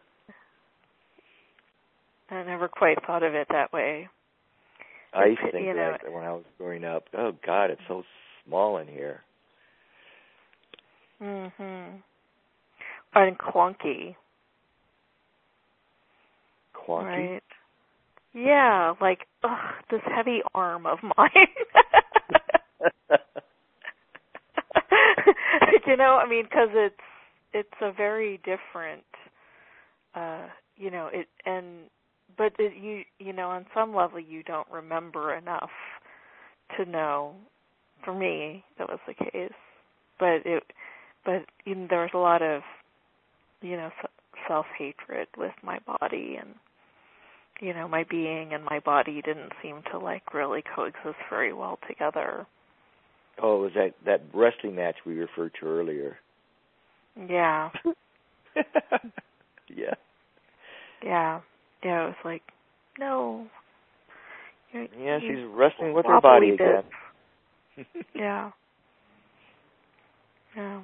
I never quite thought of it that way. I used to think you know, that when I was growing up. Oh, God, it's so small in here. Mm-hmm. And clunky. Clunky? Right. Yeah, like, ugh, this heavy arm of mine. You know, I mean, because it's it's a very different, uh, you know, it and but it, you you know, on some level, you don't remember enough to know. For me, that was the case, but it, but you know, there was a lot of, you know, self-hatred with my body, and you know, my being and my body didn't seem to like really coexist very well together. Oh, it was that, that wrestling match we referred to earlier. Yeah. Yeah. Yeah. Yeah, it was like, no. You're, Yeah, you're she's wrestling with her body again. Yeah. Yeah.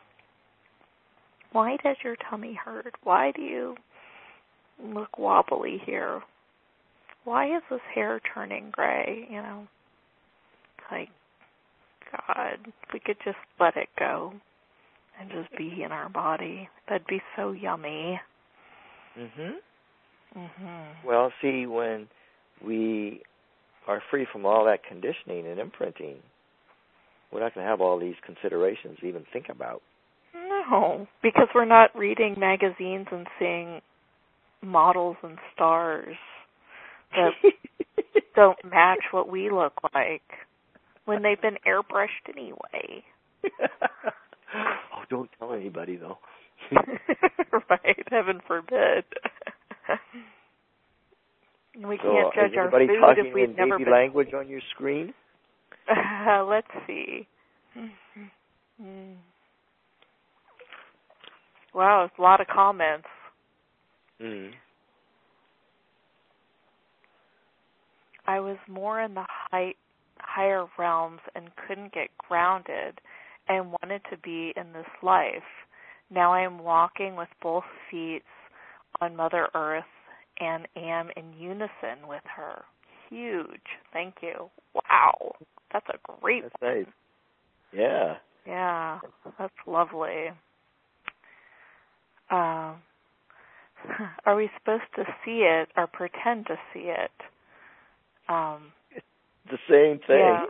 Why does your tummy hurt? Why do you look wobbly here? Why is this hair turning gray? You know, like, God, if we could just let it go and just be in our body. That'd be so yummy. Mhm. Mhm. Well, see, when we are free from all that conditioning and imprinting, we're not going to have all these considerations to even think about. No, because we're not reading magazines and seeing models and stars that don't match what we look like when they've been airbrushed anyway. Oh, don't tell anybody, though. Right, heaven forbid. We So, can't judge is our anybody food talking if we've in never baby been... language on your screen? Uh, let's see. Mm. Wow, it's a lot of comments. Mm. I was more in the high, higher realms and couldn't get grounded and wanted to be in this life. Now I am walking with both feet on Mother Earth and am in unison with her. Huge. Thank you. Wow. That's a great That's one. nice. Yeah. Yeah, that's lovely. Um, are we supposed to see it or pretend to see it? Um, the same thing. Yeah.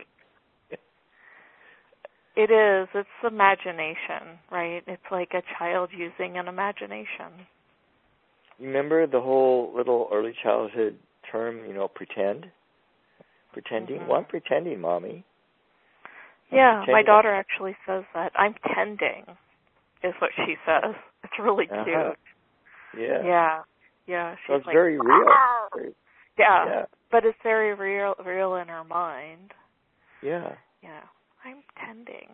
It is. It's imagination, right? It's like a child using an imagination. Remember the whole little early childhood term, you know, pretend? Pretending? Mm-hmm. Well, I'm pretending, Mommy. I'm yeah, pretending. my daughter actually says that. I'm tending, is what she says. It's really Uh-huh. cute. Yeah. Yeah. Yeah. She's So it's like, very real. Very, yeah. yeah. But it's very real, real in her mind. Yeah. Yeah. I'm tending.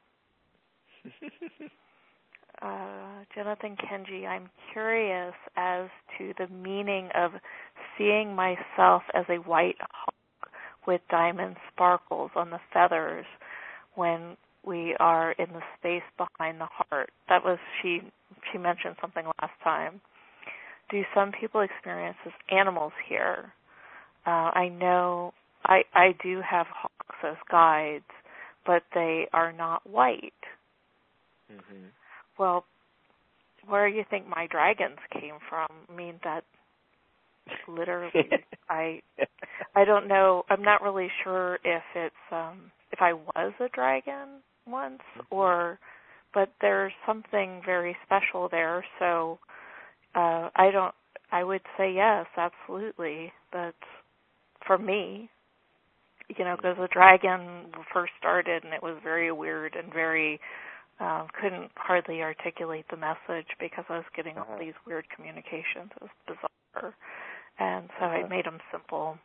uh, Jonathan Kenji, I'm curious as to the meaning of seeing myself as a white hawk with diamond sparkles on the feathers when we are in the space behind the heart. That was, she she mentioned something last time. Do some people experience as animals here? Uh, I know I, I do have hawks as guides, but they are not white. Mm-hmm. Well, where do you think my dragons came from? I mean, that literally, I I don't know. I'm not really sure if it's um, if I was a dragon once, mm-hmm. or, but there's something very special there. So uh, I don't. I would say yes, absolutely. But for me, you know, because the dragon first started and it was very weird and very um, couldn't hardly articulate the message because I was getting uh-huh. all these weird communications. It was bizarre. And so uh-huh. I made them simple.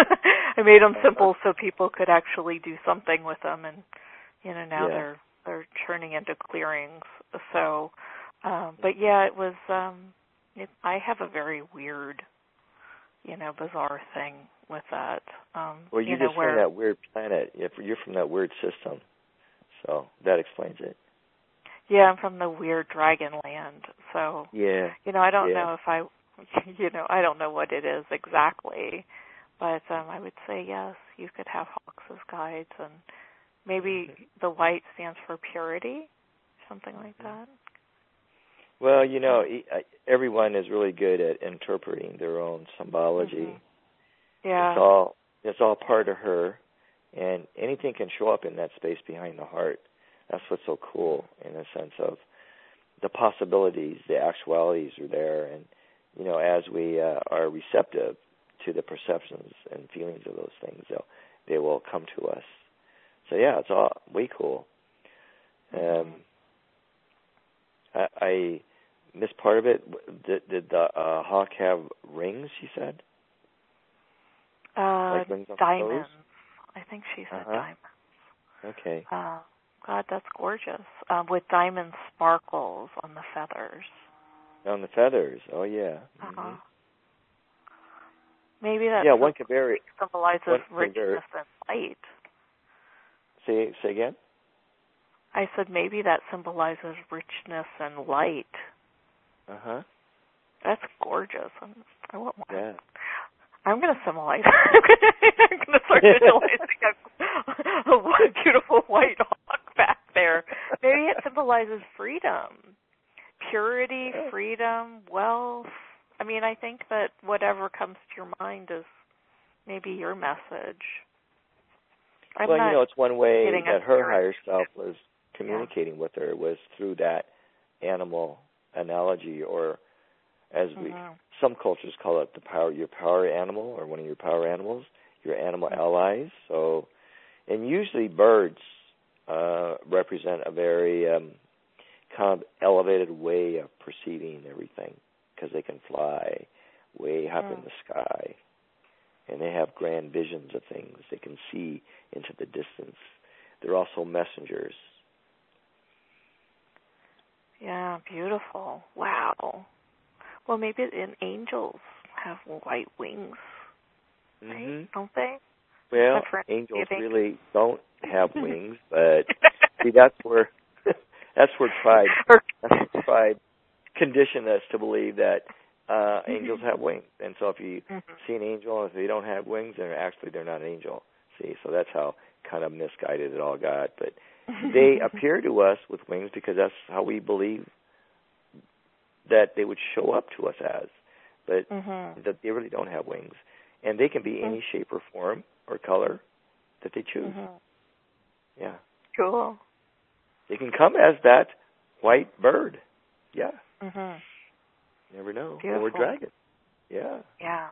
I made them simple so people could actually do something with them. And, you know, now yeah. they're they're turning into clearings. So, um, but yeah, it was, um, it, I have a very weird, you know, bizarre thing with that. Um, well, you're you know, just where, from that weird planet. You're from that weird system. So that explains it. Yeah, I'm from the weird dragon land. So, yeah. you know, I don't yeah. know if I, you know, I don't know what it is exactly. But um, I would say, yes, you could have hawks as guides. And maybe the white stands for purity, something like that. Well, you know, everyone is really good at interpreting their own symbology. Mm-hmm. Yeah. It's all it's all part of her, and anything can show up in that space behind the heart. That's what's so cool in the sense of the possibilities, the actualities are there, and you know, as we uh, are receptive to the perceptions and feelings of those things, they'll they will come to us. So yeah, it's all way cool. Um, I, I missed part of it. Did, did the uh, hawk have rings? She said. Uh, like rings on diamonds. I think she said uh-huh. diamonds. Okay. Uh, God, that's gorgeous. Um, with diamond sparkles on the feathers. On the feathers. Oh yeah. Uh-huh. Mm-hmm. Maybe that yeah, one could very symbolizes richness and light. Say say again? I said maybe that symbolizes richness and light. Uh-huh. That's gorgeous. I'm, I want one. Yeah. I'm going to symbolize. I'm going to start visualizing a, a beautiful white hawk back there. Maybe it symbolizes freedom, purity, freedom, wealth. I mean, I think that whatever comes to your mind is maybe your message. I'm well, you know, it's one way that her spirit. higher self was communicating yeah. with her was through that animal analogy, or as we mm-hmm. some cultures call it the power your power animal, or one of your power animals, your animal mm-hmm. allies. So, and usually birds uh, represent a very um, kind of elevated way of perceiving everything because they can fly way up mm. in the sky, and they have grand visions of things. They can see into the distance. They're also messengers. Yeah, beautiful. Wow. Well, maybe in angels have white wings, right? Mm-hmm. Don't they? Well, angels really don't have wings, but see, that's where that's where pride that's where pride conditioned us to believe that uh, angels have wings. And so, if you mm-hmm. see an angel and if they don't have wings, then actually they're not an angel. See, so that's how kind of misguided it all got. But they appear to us with wings because that's how we believe that they would show up to us as, but mm-hmm. that they really don't have wings. And they can be any mm-hmm. shape or form or color that they choose. Mm-hmm. Yeah. Cool. They can come as that white bird. Yeah. Mm-hmm. You never know. Beautiful. Or dragon. Yeah. Yeah.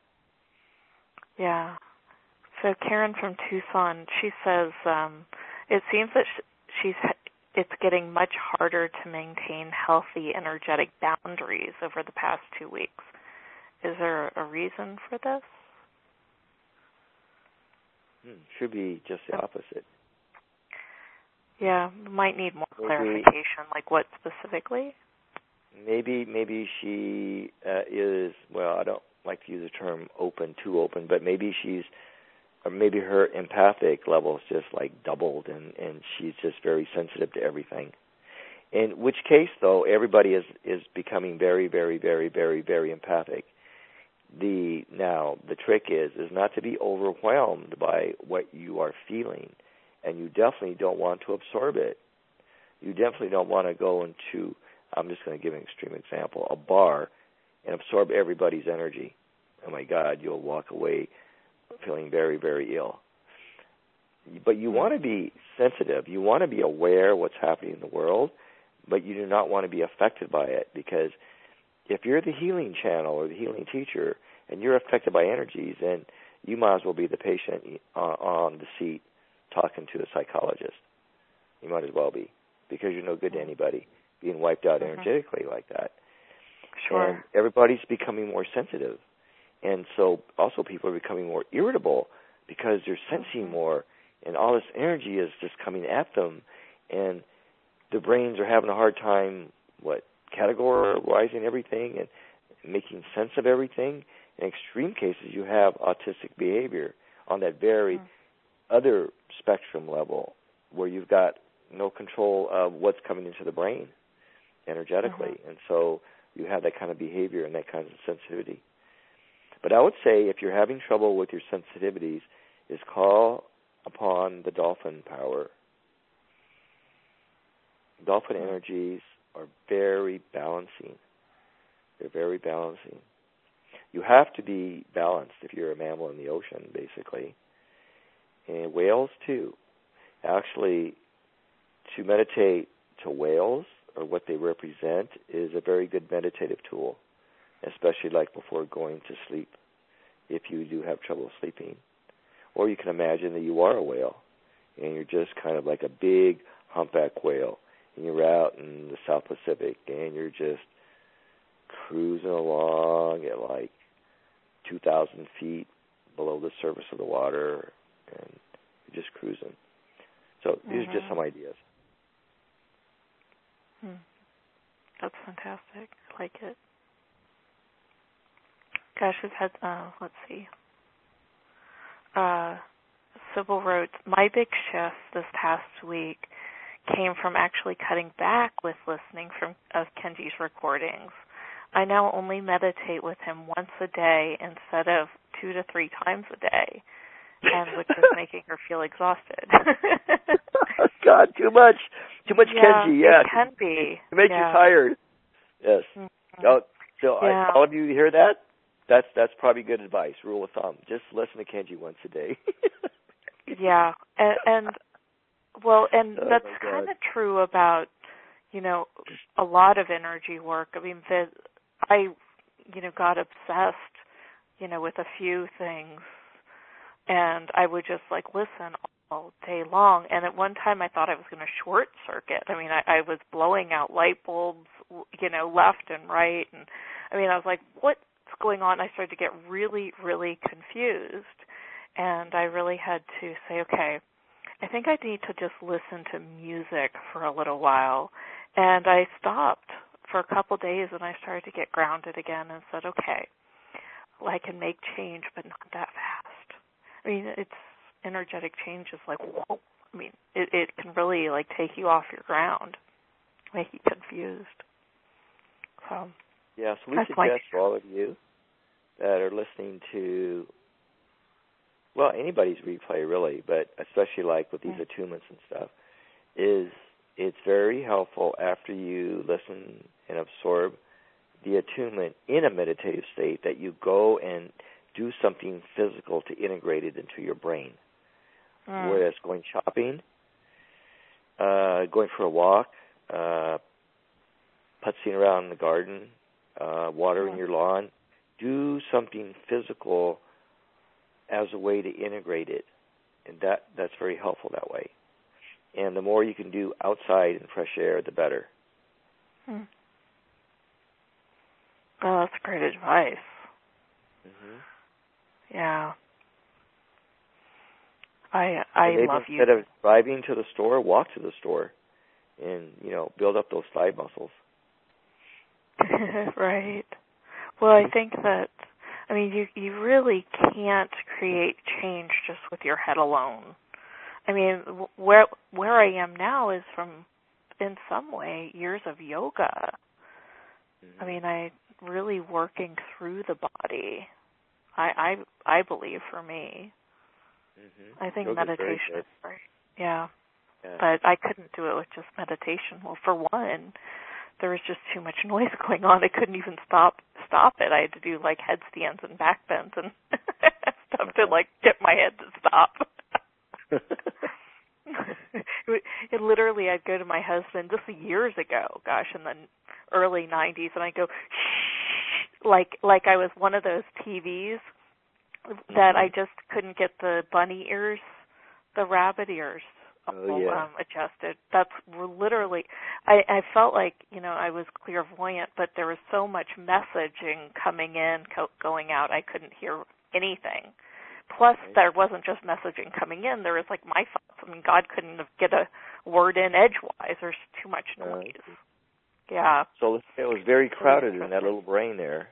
Yeah. So Karen from Tucson, she says um, it seems that she's it's getting much harder to maintain healthy energetic boundaries over the past two weeks. Is there a reason for this? Hmm. Should be just the opposite. Yeah, might need more maybe, clarification. Like what specifically? Maybe maybe she uh, is, well, I don't like to use the term open, too open, but maybe she's or maybe her empathic level is just like doubled, and, and she's just very sensitive to everything. In which case, though, everybody is, is becoming very, very, very, very, very empathic. The now the trick is is not to be overwhelmed by what you are feeling, and you definitely don't want to absorb it. You definitely don't want to go into, I'm just going to give an extreme example, a bar and absorb everybody's energy. Oh my God, you'll walk away feeling very, very ill. But you want to be sensitive. You want to be aware of what's happening in the world, but you do not want to be affected by it, because if you're the healing channel or the healing teacher and you're affected by energies, then you might as well be the patient on the seat talking to a psychologist. You might as well be, because you're no good to anybody being wiped out mm-hmm. energetically like that. Sure. And everybody's becoming more sensitive. And so also people are becoming more irritable because they're sensing mm-hmm. more, and all this energy is just coming at them, and their brains are having a hard time, what, categorizing everything and making sense of everything. In extreme cases, you have autistic behavior on that very mm-hmm. other spectrum level, where you've got no control of what's coming into the brain energetically. Mm-hmm. And so you have that kind of behavior and that kind of sensitivity. But I would say if you're having trouble with your sensitivities, is call upon the dolphin power. Dolphin mm-hmm. energies are very balancing. They're very balancing. You have to be balanced if you're a mammal in the ocean, basically. And whales, too. Actually, to meditate to whales, or what they represent, is a very good meditative tool, especially like before going to sleep, if you do have trouble sleeping. Or you can imagine that you are a whale, and you're just kind of like a big humpback whale, and you're out in the South Pacific, and you're just cruising along at like two thousand feet below the surface of the water, and you're just cruising. So these mm-hmm. are just some ideas. Hmm. That's fantastic. I like it. Gosh, we've had, uh, let's see. Uh, Sybil wrote, my big shift this past week came from actually cutting back with listening from of Kenji's recordings. I now only meditate with him once a day instead of two to three times a day, and which is making her feel exhausted. God, too much. Too much yeah, Kenji, yeah. It can be. It makes yeah. you tired. Yes. Mm-hmm. Oh, so yeah. I, all of you hear that? That's that's probably good advice, rule of thumb. Just listen to Kenji once a day. yeah, and, and well, and oh that's kind of true about, you know, a lot of energy work. I mean, the, I, you know, got obsessed, you know, with a few things, and I would just like listen all day long. And at one time, I thought I was going to short circuit. I mean, I, I was blowing out light bulbs, you know, left and right, and I mean, I was like, what? going on, I started to get really, really confused, and I really had to say, okay, I think I need to just listen to music for a little while, and I stopped for a couple days, and I started to get grounded again and said, okay, well, I can make change, but not that fast. I mean, it's energetic change is like, whoa. I mean, it, it can really, like, take you off your ground, make you confused. So, yeah, so we suggest like, for all of you that are listening to, well, anybody's replay really, but especially like with these yeah. attunements and stuff, is it's very helpful after you listen and absorb the attunement in a meditative state that you go and do something physical to integrate it into your brain. Mm. Whether it's going shopping, uh, going for a walk, uh, putzing around in the garden, uh, watering yeah. your lawn, do something physical as a way to integrate it, and that that's very helpful that way. And the more you can do outside in fresh air, the better. Hmm. Oh, that's great advice. Mm-hmm. Yeah. I I maybe love instead you. Instead of driving to the store, walk to the store, and you know, build up those thigh muscles. Right. Well, I think that, I mean, you you really can't create change just with your head alone. I mean, where where I am now is from, in some way, years of yoga. Mm-hmm. I mean, I really working through the body. I I, I believe for me. Mm-hmm. I think Yoga's meditation is great. Yeah. yeah. But I couldn't do it with just meditation. Well, for one, there was just too much noise going on. I couldn't even stop stop it. I had to do like headstands and back bends and stuff to like get my head to stop. it, it literally, I'd go to my husband, this was years ago, gosh, in the early nineties, and I'd go, shh, like, like I was one of those T Vs that I just couldn't get the bunny ears, the rabbit ears oh, yeah. um, adjusted. That's literally, I, I felt like, you know, I was clairvoyant, but there was so much messaging coming in, co- going out, I couldn't hear anything. Plus, there wasn't just messaging coming in. There was, like, my thoughts. I mean, God couldn't get a word in edgewise. There's too much noise. Uh, yeah. So it was very crowded in that little brain there.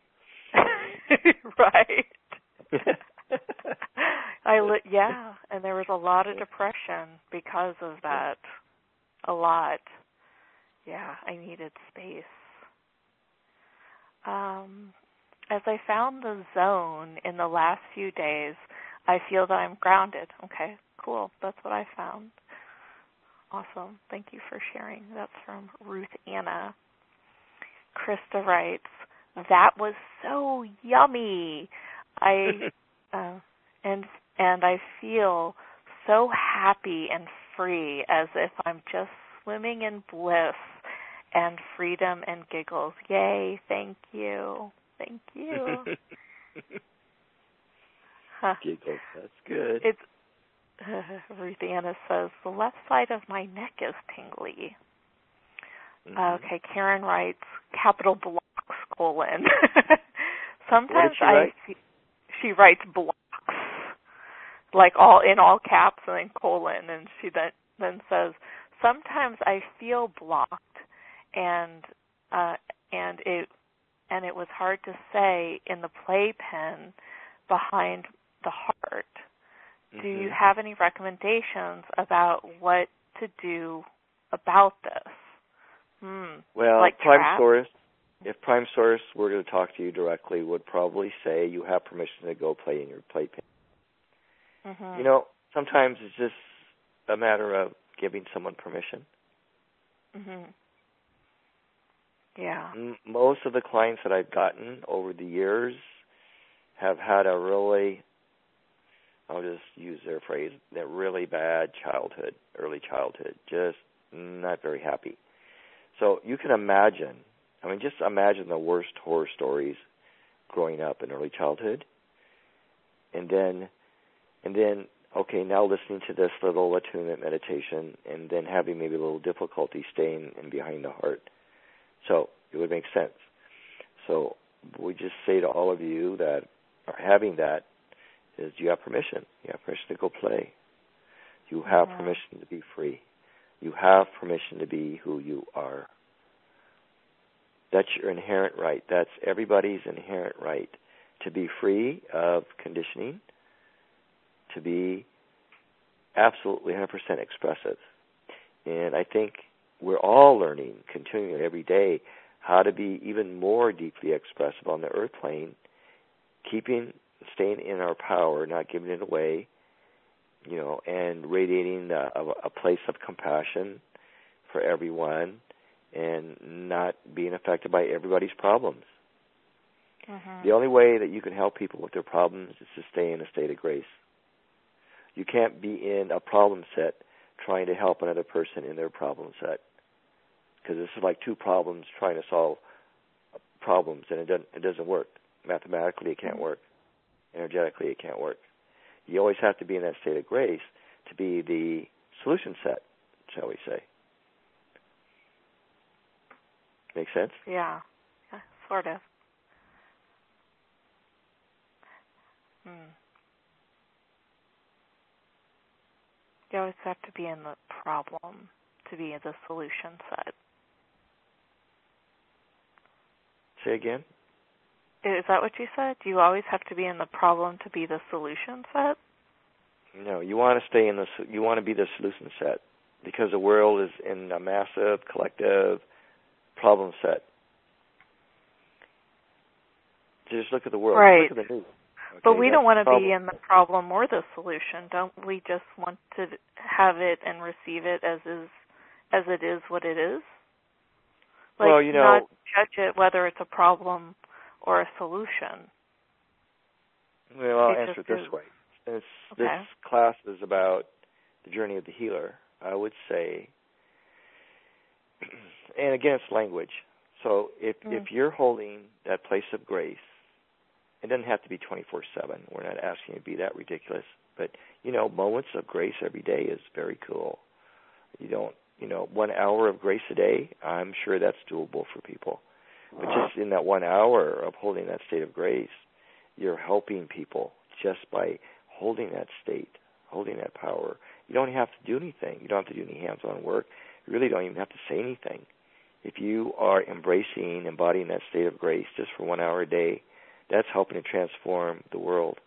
Right. I li- yeah, and there was a lot of depression because of that. A lot. Yeah, I needed space. Um... As I found the zone in the last few days, I feel that I'm grounded. Okay, cool. That's what I found. Awesome. Thank you for sharing. That's from Ruth Anna. Krista writes, that was so yummy. I uh, and and I feel so happy and free, as if I'm just swimming in bliss and freedom and giggles. Yay, thank you. Thank you. huh. Giggles, that's good. It's, uh, Ruth Anna says, the left side of my neck is tingly. Mm-hmm. Uh, okay, Karen writes, capital blocks, colon. Sometimes she I write? see, she writes blocks, like all in all caps and then colon, and she then, then says, sometimes I feel blocked, and uh, and it and it was hard to say in the playpen behind the heart. Mm-hmm. Do you have any recommendations about what to do about this? Hmm. Well, like Prime trap? Source, if Prime Source were to talk to you directly, would probably say you have permission to go play in your playpen. Mm-hmm. You know, sometimes it's just a matter of giving someone permission. Mm-hmm. Yeah. Most of the clients that I've gotten over the years have had a really, I'll just use their phrase, that really bad childhood, early childhood, just not very happy. So you can imagine, I mean, just imagine the worst horror stories growing up in early childhood, and then, and then, okay, now listening to this little attunement meditation, and then having maybe a little difficulty staying in behind the heart. So it would make sense. So we just say to all of you that are having that is you have permission. You have permission to go play. You have mm-hmm. permission to be free. You have permission to be who you are. That's your inherent right. That's everybody's inherent right to be free of conditioning, to be absolutely one hundred percent expressive. And I think we're all learning continually every day how to be even more deeply expressive on the earth plane, keeping, staying in our power, not giving it away, you know, and radiating a, a place of compassion for everyone and not being affected by everybody's problems. Mm-hmm. The only way that you can help people with their problems is to stay in a state of grace. You can't be in a problem set trying to help another person in their problem set, because this is like two problems trying to solve problems, and it doesn't, it doesn't work. Mathematically, it can't work. Energetically, it can't work. You always have to be in that state of grace to be the solution set, shall we say. Make sense? Yeah, yeah sort of. Hmm. You always have to be in the problem to be in the solution set. Say again? Is that what you said? Do you always have to be in the problem to be the solution set? No, you want to stay in the you want to be the solution set because the world is in a massive collective problem set. Just look at the world. Right. Look at the news. Okay, but we don't want to problem. be in the problem or the solution. Don't we just want to have it and receive it as is, as it is what it is? Like, well, you know, not judge it whether it's a problem or a solution. Well, I'll it answer it this is. way. This, okay. this class is about the journey of the healer. I would say, and again, it's language. So if mm. if you're holding that place of grace, it doesn't have to be twenty-four seven. We're not asking you to be that ridiculous. But, you know, moments of grace every day is very cool. You don't, you know, one hour of grace a day, I'm sure that's doable for people. But just in that one hour of holding that state of grace, you're helping people just by holding that state, holding that power. You don't have to do anything. You don't have to do any hands-on work. You really don't even have to say anything. If you are embracing, embodying that state of grace just for one hour a day, that's helping to transform the world.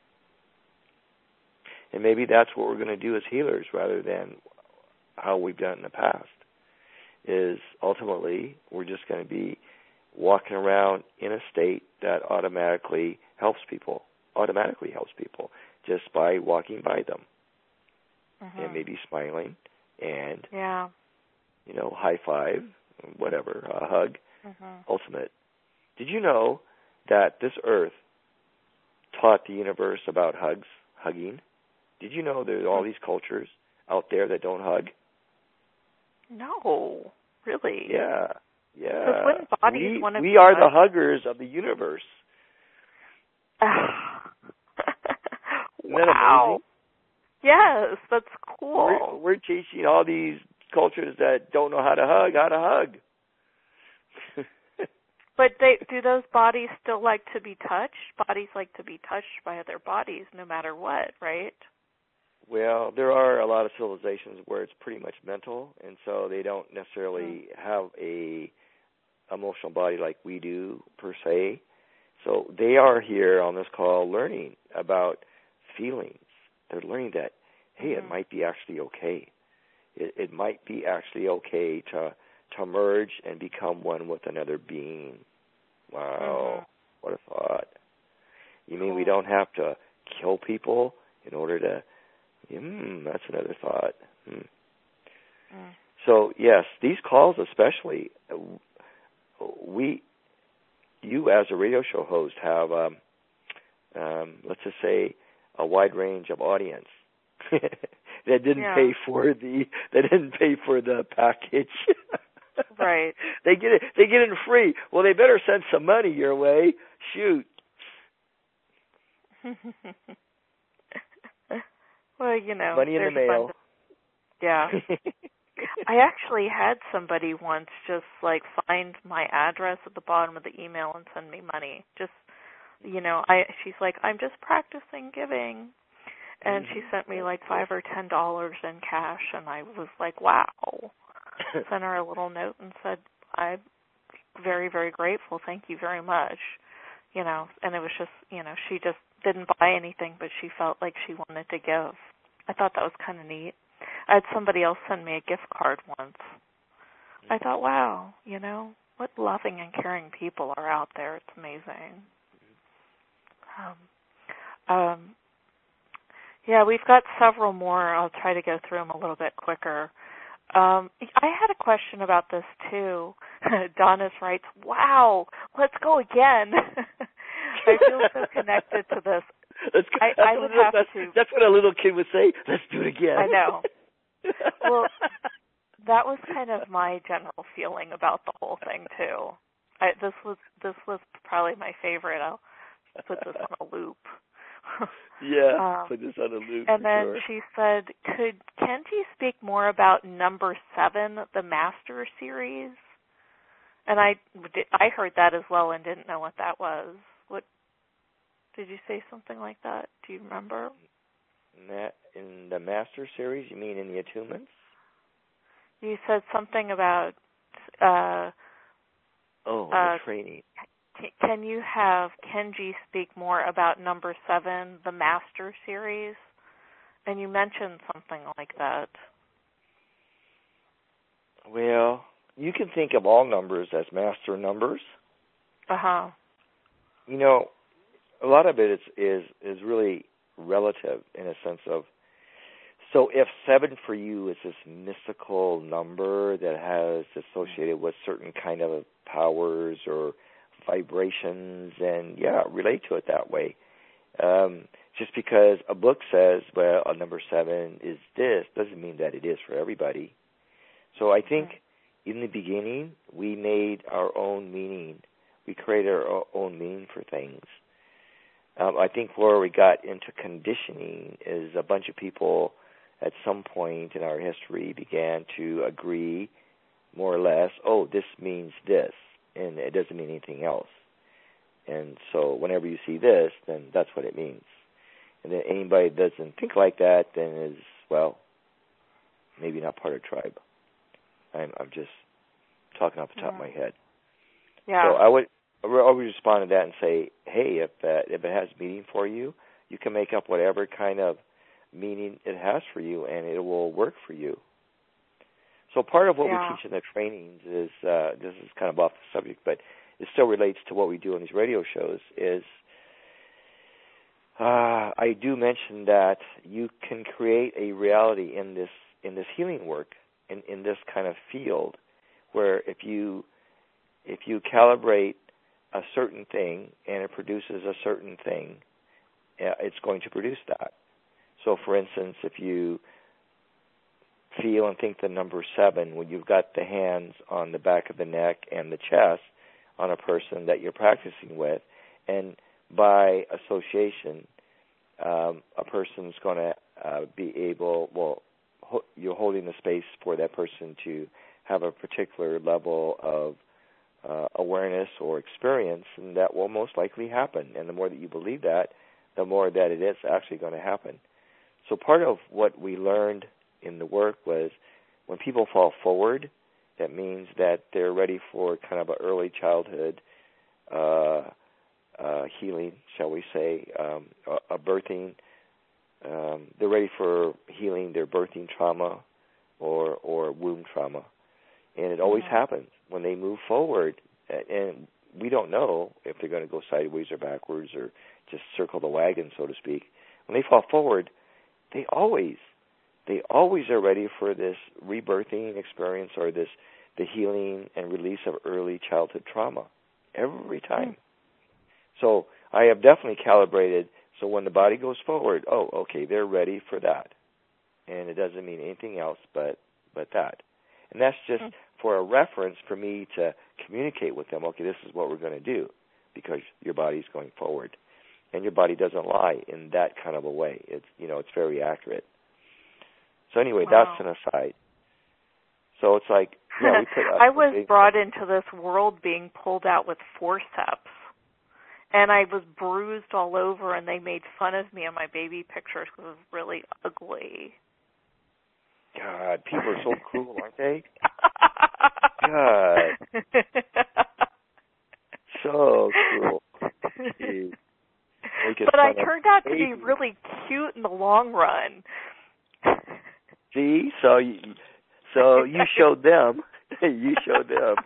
And maybe that's what we're going to do as healers rather than how we've done it in the past, is ultimately we're just going to be walking around in a state that automatically helps people, automatically helps people just by walking by them. Mm-hmm. And maybe smiling and, yeah. you know, high five, whatever, a hug, mm-hmm. ultimate. Did you know that this earth taught the universe about hugs, hugging? Did you know there's all these cultures out there that don't hug? No, really? Yeah, yeah. Because wouldn't bodies we, want to we be are hugged? the huggers of the universe. Isn't that wow. amazing? Yes, that's cool. We're, we're teaching all these cultures that don't know how to hug how to hug. But they, do those bodies still like to be touched? Bodies like to be touched by other bodies no matter what, right? Well, there are a lot of civilizations where it's pretty much mental, and so they don't necessarily mm. have a emotional body like we do, per se. So they are here on this call learning about feelings. They're learning that, hey, mm-hmm. it might be actually okay. It, it might be actually okay to to merge and become one with another being. Wow, mm-hmm. what a thought. You mean cool. we don't have to kill people in order to, hmm, that's another thought. Hmm. Mm. So, yes, these calls especially, we, you as a radio show host have, um, um, let's just say, a wide range of audience that didn't yeah. pay for the, that didn't pay for the package. Right. They get it. They get it free. Well, they better send some money your way. Shoot. Well, you know, money in the mail. To, yeah. I actually had somebody once just like find my address at the bottom of the email and send me money. Just, you know, I. She's like, I'm just practicing giving, and mm-hmm. she sent me like five or ten dollars in cash, and I was like, wow. Sent her a little note and said, I'm very, very grateful. Thank you very much. You know, and it was just, you know, she just didn't buy anything, but she felt like she wanted to give. I thought that was kind of neat. I had somebody else send me a gift card once. I thought, wow, you know, what loving and caring people are out there. It's amazing. Um, um, yeah, we've got several more. I'll try to go through them a little bit quicker. Um, I had a question about this, too. Donis writes, wow, let's go again. I feel so connected to this. Let's go, I, that's, I would what, have that's, to. That's what a little kid would say. Let's do it again. I know. Well, that was kind of my general feeling about the whole thing, too. I, this was this was probably my favorite. I'll put this on a loop. Yeah, um, put this on a loop. And then sure. she said, could Kenji speak more about number seven, the Master Series? And I, I heard that as well and didn't know what that was. What did you say something like that? Do you remember? In the Master Series, you mean in the attunements? You said something about... Uh, oh, uh, the training. c- can you have Kenji speak more about number seven, the Master Series? And you mentioned something like that. Well, you can think of all numbers as master numbers. Uh-huh. You know, a lot of it is, is, is really relative in a sense of, so if seven for you is this mystical number that has associated with certain kind of powers or vibrations, and yeah, relate to it that way. Um, just because a book says, well, a number seven is this, doesn't mean that it is for everybody. So I think in the beginning, we made our own meaning. We created our own meaning for things. Um, I think where we got into conditioning is a bunch of people at some point in our history began to agree more or less, oh, this means this, and it doesn't mean anything else. And so whenever you see this, then that's what it means. And then anybody that doesn't think like that then is, well, maybe not part of the tribe. I'm, I'm just talking off the top mm-hmm. of my head. Yeah. So I would, I would respond to that and say, hey, if that, if it has meaning for you, you can make up whatever kind of meaning it has for you, and it will work for you. So part of what yeah. we teach in the trainings is, uh, this is kind of off the subject, but it still relates to what we do on these radio shows, is uh, I do mention that you can create a reality in this in this healing work, in, in this kind of field, where if you if you calibrate a certain thing and it produces a certain thing, uh, it's going to produce that. So, for instance, if you feel and think the number seven, when you've got the hands on the back of the neck and the chest on a person that you're practicing with, and by association, um, a person's going to uh, be able, well, ho- you're holding the space for that person to have a particular level of uh, awareness or experience, and that will most likely happen. And the more that you believe that, the more that it is actually going to happen. So part of what we learned in the work was when people fall forward, that means that they're ready for kind of an early childhood uh, uh, healing, shall we say, um, a, a birthing. Um, they're ready for healing their birthing trauma or, or womb trauma. And it always mm-hmm. happens when they move forward. And we don't know if they're going to go sideways or backwards or just circle the wagon, so to speak. When they fall forward, they always, they always are ready for this rebirthing experience or this, the healing and release of early childhood trauma every time. Mm. So I have definitely calibrated. So when the body goes forward, oh, okay, they're ready for that, and it doesn't mean anything else but but that. And that's just mm. for a reference for me to communicate with them. Okay, this is what we're going to do because your body's going forward. And your body doesn't lie in that kind of a way. It's, you know, it's very accurate. So anyway, wow. that's an aside. So it's like, yeah, we put I was brought into this world being pulled out with forceps, and I was bruised all over, and they made fun of me in my baby pictures because it was really ugly. God, people are so cruel, aren't they? God. So cruel. Jeez. But I turned out to be really cute in the long run. See, so you, so you showed them. you showed them.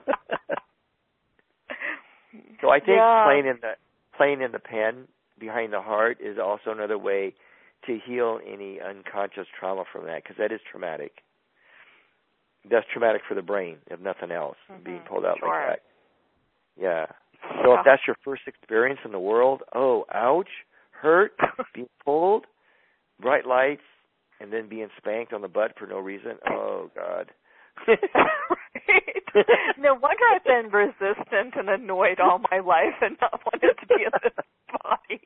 So I think yeah. playing in the playing in the pen behind the heart is also another way to heal any unconscious trauma from that, because that is traumatic. That's traumatic for the brain, if nothing else, mm-hmm. being pulled out sure. like that. Yeah. So if that's your first experience in the world, oh, ouch, hurt, being pulled, bright lights, and then being spanked on the butt for no reason, oh, God. Right. No wonder I've been resistant and annoyed all my life and not wanted to be in this body.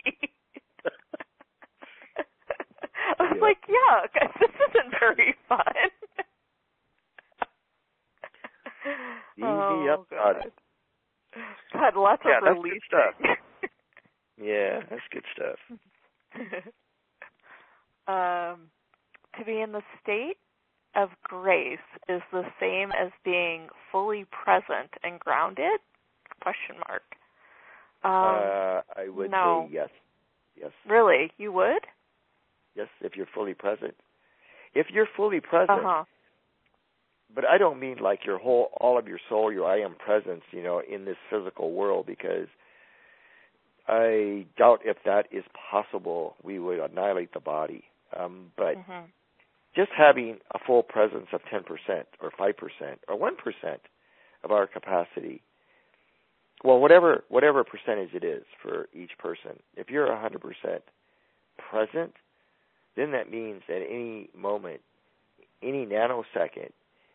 I was yeah. like, yeah, this isn't very fun. Easy oh, up, God. God, lots yeah, of release stuff. Yeah, that's good stuff. um, to be in the state of grace is the same as being fully present and grounded? Question mark. uh, I would no. say yes. Yes. Really? You would? Yes, if you're fully present. If you're fully present, uh-huh. but I don't mean like your whole, all of your soul, your I am presence, you know, in this physical world, because I doubt if that is possible. We would annihilate the body. Um, but mm-hmm. just having a full presence of ten percent or five percent or one percent of our capacity, well, whatever whatever percentage it is for each person, if you're one hundred percent present, then that means at any moment, any nanosecond,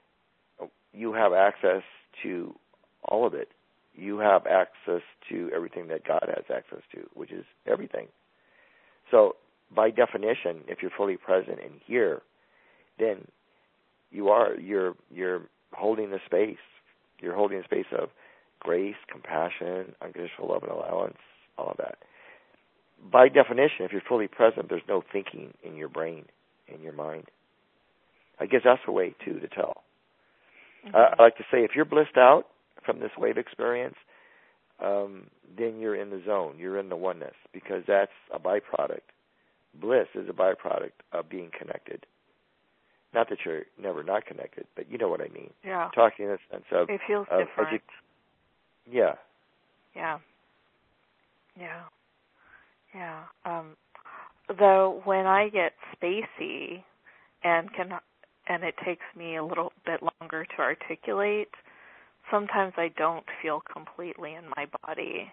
you have access to all of it. You have access to everything that God has access to, which is everything. So by definition, if you're fully present and here, then you are, you're you're holding the space. You're holding the space of grace, compassion, unconditional love and allowance, all of that. By definition, if you're fully present, there's no thinking in your brain, in your mind. I guess that's a way, too, to tell. Mm-hmm. Uh, I like to say, if you're blissed out from this wave experience, um, then you're in the zone. You're in the oneness, because that's a byproduct. Bliss is a byproduct of being connected. Not that you're never not connected, but you know what I mean. Yeah. Talking in the sense of... It feels of different. Edu- yeah. Yeah. Yeah. Yeah. Um, though when I get spacey and can, and it takes me a little bit longer to articulate, sometimes I don't feel completely in my body.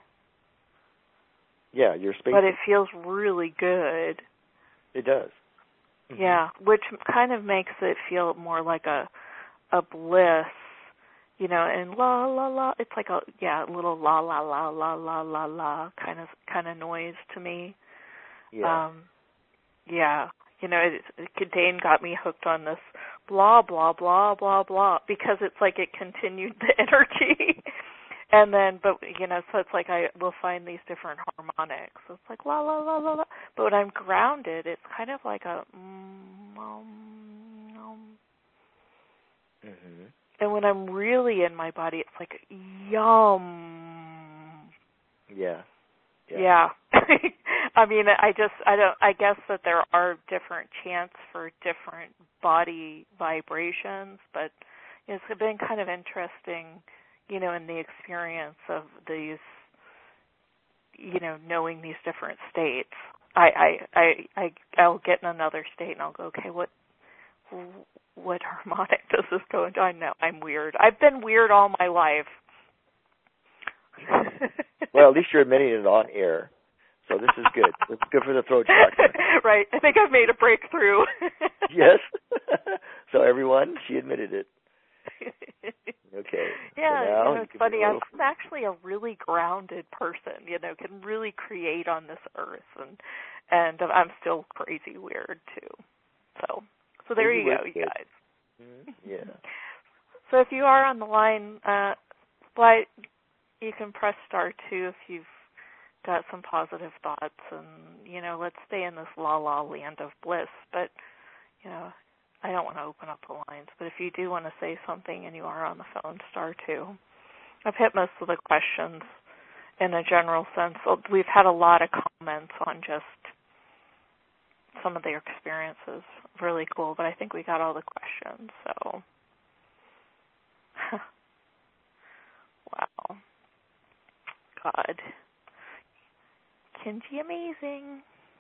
Yeah, you're spacey. But it feels really good. It does. Mm-hmm. Yeah, which kind of makes it feel more like a a bliss, you know, and la la la. It's like a yeah, a little la la la la la la la kind of kind of noise to me. Yeah. Um, yeah, you know, it, it, Dane got me hooked on this blah blah blah blah blah because it's like it continued the energy. And then, but, you know, so it's like I will find these different harmonics. So it's like la, la, la, la, la. But when I'm grounded, it's kind of like a mm, um, um. Mm-hmm. And when I'm really in my body, it's like yum. Yeah. Yeah. Yeah. I mean, I just, I don't, I guess that there are different chants for different body vibrations, but it's been kind of interesting, you know, in the experience of these, you know, knowing these different states. I, I, I, I, I'll get in another state and I'll go, okay, what, what harmonic does this go into? I know I'm weird. I've been weird all my life. Well, at least you're admitting it on air, so this is good. It's good for the throat chakra. Right. I think I've made a breakthrough. Yes. So everyone, she admitted it. Okay. Yeah, so now you know, it's funny. I'm actually a really grounded person. You know, can really create on this earth, and and I'm still crazy weird too. So, so there you go, you guys. Mm-hmm. Yeah. So if you are on the line, uh, why you can press star two if you've got some positive thoughts, and you know, let's stay in this la la land of bliss. But you know, I don't want to open up the lines, but if you do want to say something and you are on the phone, star two. I've hit most of the questions in a general sense. We've had a lot of comments on just some of their experiences. Really cool, but I think we got all the questions, so. Wow. God. Kenji, amazing.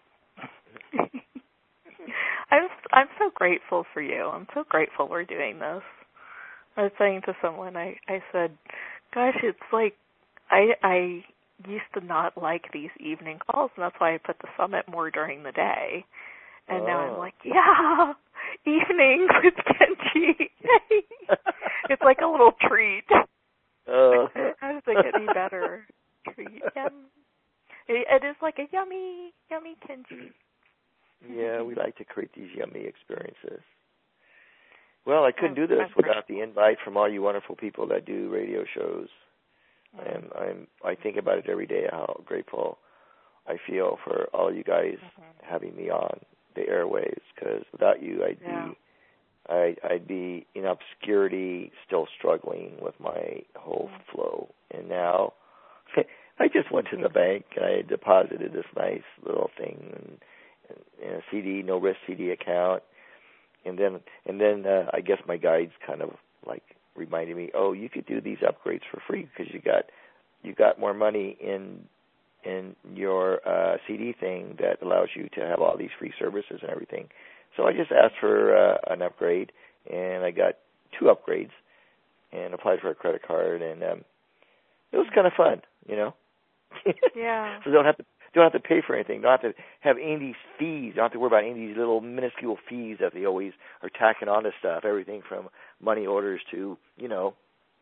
I'm I'm so grateful for you. I'm so grateful we're doing this. I was saying to someone, I, I said, gosh, it's like I I used to not like these evening calls, and that's why I put the summit more during the day. And oh. now I'm like, yeah, evenings with Kenji. It's like a little treat. Oh. How does it get any better? Treat. Yum. It, it is like a yummy, yummy Kenji. Yeah, we like to create these yummy experiences. Well, I couldn't do this without the invite from all you wonderful people that do radio shows. And I'm I think about it every day, how grateful I feel for all you guys mm-hmm. having me on the airwaves, because without you, I'd yeah. be I, I'd be in obscurity, still struggling with my whole mm-hmm. flow. And now, I just went to the bank and I deposited this nice little thing in, in a C D, no risk C D account, and then and then uh, I guess my guides kind of like reminded me, oh, you could do these upgrades for free because you got you got more money in in your uh, C D thing that allows you to have all these free services and everything. So I just asked for uh, an upgrade, and I got two upgrades, and applied for a credit card, and um, it was kind of fun, you know. Yeah. So don't have to don't have to pay for anything. Don't have to have any of these fees. Don't have to worry about any of these little minuscule fees that they always are tacking onto stuff. Everything from money orders to, you know,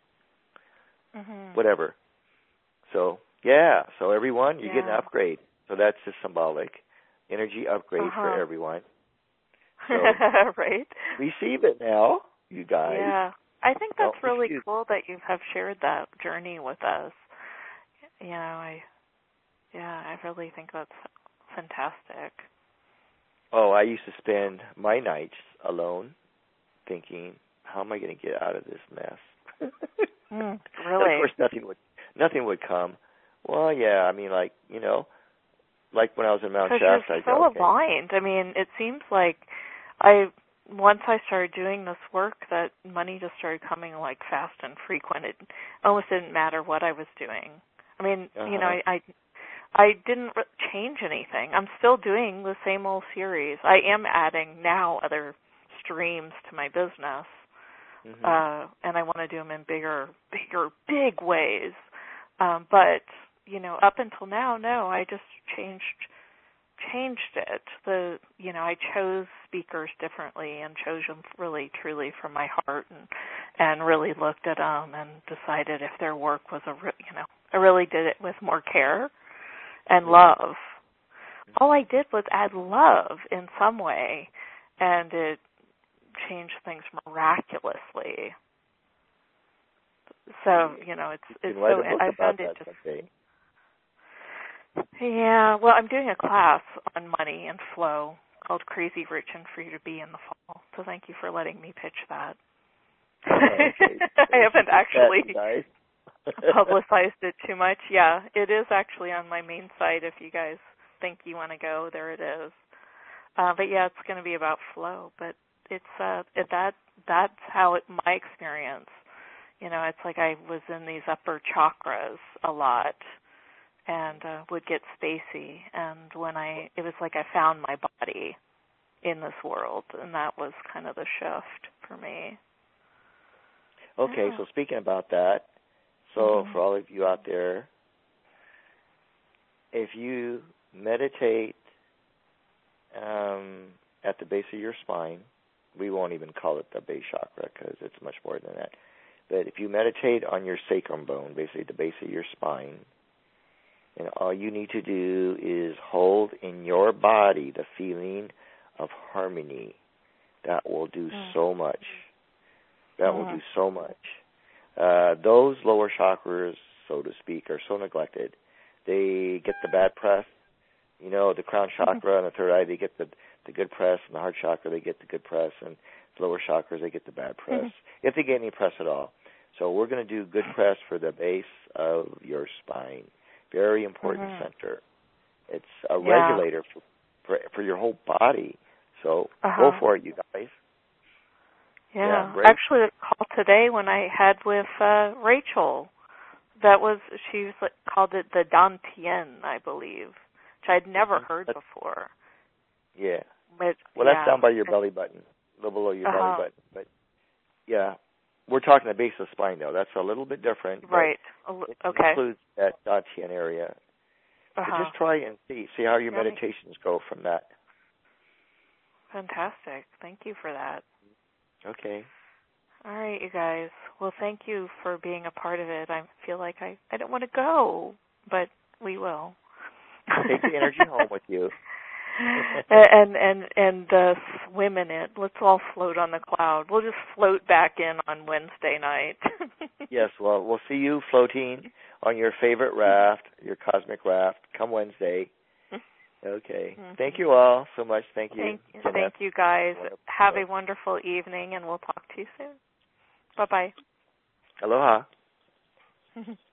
mm-hmm. whatever. So yeah. So everyone, you're yeah. getting an upgrade. So that's just symbolic. Energy upgrade uh-huh. for everyone. So right. receive it now, you guys. Yeah. I think that's Don't really refuse. cool that you have shared that journey with us. You know, I, yeah, I really think that's fantastic. Oh, I used to spend my nights alone thinking, how am I going to get out of this mess? mm, Of really? course, nothing would nothing would come. Well, yeah, I mean, like, you know, like when I was in Mount Shasta. Because I you're so okay. aligned. I mean, it seems like I, once I started doing this work, that money just started coming like fast and frequent. It almost didn't matter what I was doing. I mean, Uh-huh. you know, I, I I didn't re- change anything. I'm still doing the same old series. I am adding now other streams to my business, Mm-hmm. uh, and I want to do them in bigger, bigger, big ways. Um, but you know, up until now, no, I just changed changed it. The you know, I chose speakers differently and chose them really, truly from my heart, and and really looked at them and decided if their work was a re- you know, I really did it with more care and love. All I did was add love in some way, and it changed things miraculously. So you know, it's it's you can write so a book I about found that it just. someday. Yeah, well, I'm doing a class on money and flow called Crazy Rich and Free to Be in the fall. So thank you for letting me pitch that. Oh, okay. I haven't actually nice. publicized it too much. Yeah, it is actually on my main site. If you guys think you want to go, there it is. Uh, but yeah, it's going to be about flow. But it's uh, it, that that's how it, my experience. You know, it's like I was in these upper chakras a lot. And uh, would get spacey, and when I, it was like I found my body in this world, and that was kind of the shift for me. Okay, yeah. So speaking about that, so mm-hmm. for all of you out there, if you meditate um, at the base of your spine, we won't even call it the base chakra because it's much more than that. But if you meditate on your sacrum bone, basically the base of your spine, and all you need to do is hold in your body the feeling of harmony. That will do mm. so much. That mm. will do so much. Uh, those lower chakras, so to speak, are so neglected. They get the bad press. You know, the crown chakra and the third eye, they get the, the good press, and the heart chakra, they get the good press, and the lower chakras, they get the bad press, if they get any press at all. So we're going to do good press for the base of your spine. Very important mm-hmm. center. It's a yeah. regulator for, for for your whole body. So uh-huh. go for it, you guys. Yeah. yeah Actually, the call today when I had with uh, Rachel, that was, she was like, called it the Dantian, I believe, which I'd never mm-hmm. heard before. Yeah. But, well, yeah. that's down by your belly button, a little below your uh-huh. belly button. But, yeah. We're talking the base of the spine, though. That's a little bit different. Right. It okay. includes that Dantian area. Uh-huh. So just try and see, see how your yeah. meditations go from that. Fantastic. Thank you for that. Okay. All right, you guys. Well, thank you for being a part of it. I feel like I, I don't want to go, but we will. Take the energy home with you. and and and uh, swim in it. Let's all float on the cloud. We'll just float back in on Wednesday night. Yes, well, we'll see you floating on your favorite raft, your cosmic raft, come Wednesday. Okay. Mm-hmm. Thank you all so much. Thank you. Thank you, Thank you guys. Have a wonderful evening, and we'll talk to you soon. Bye-bye. Aloha.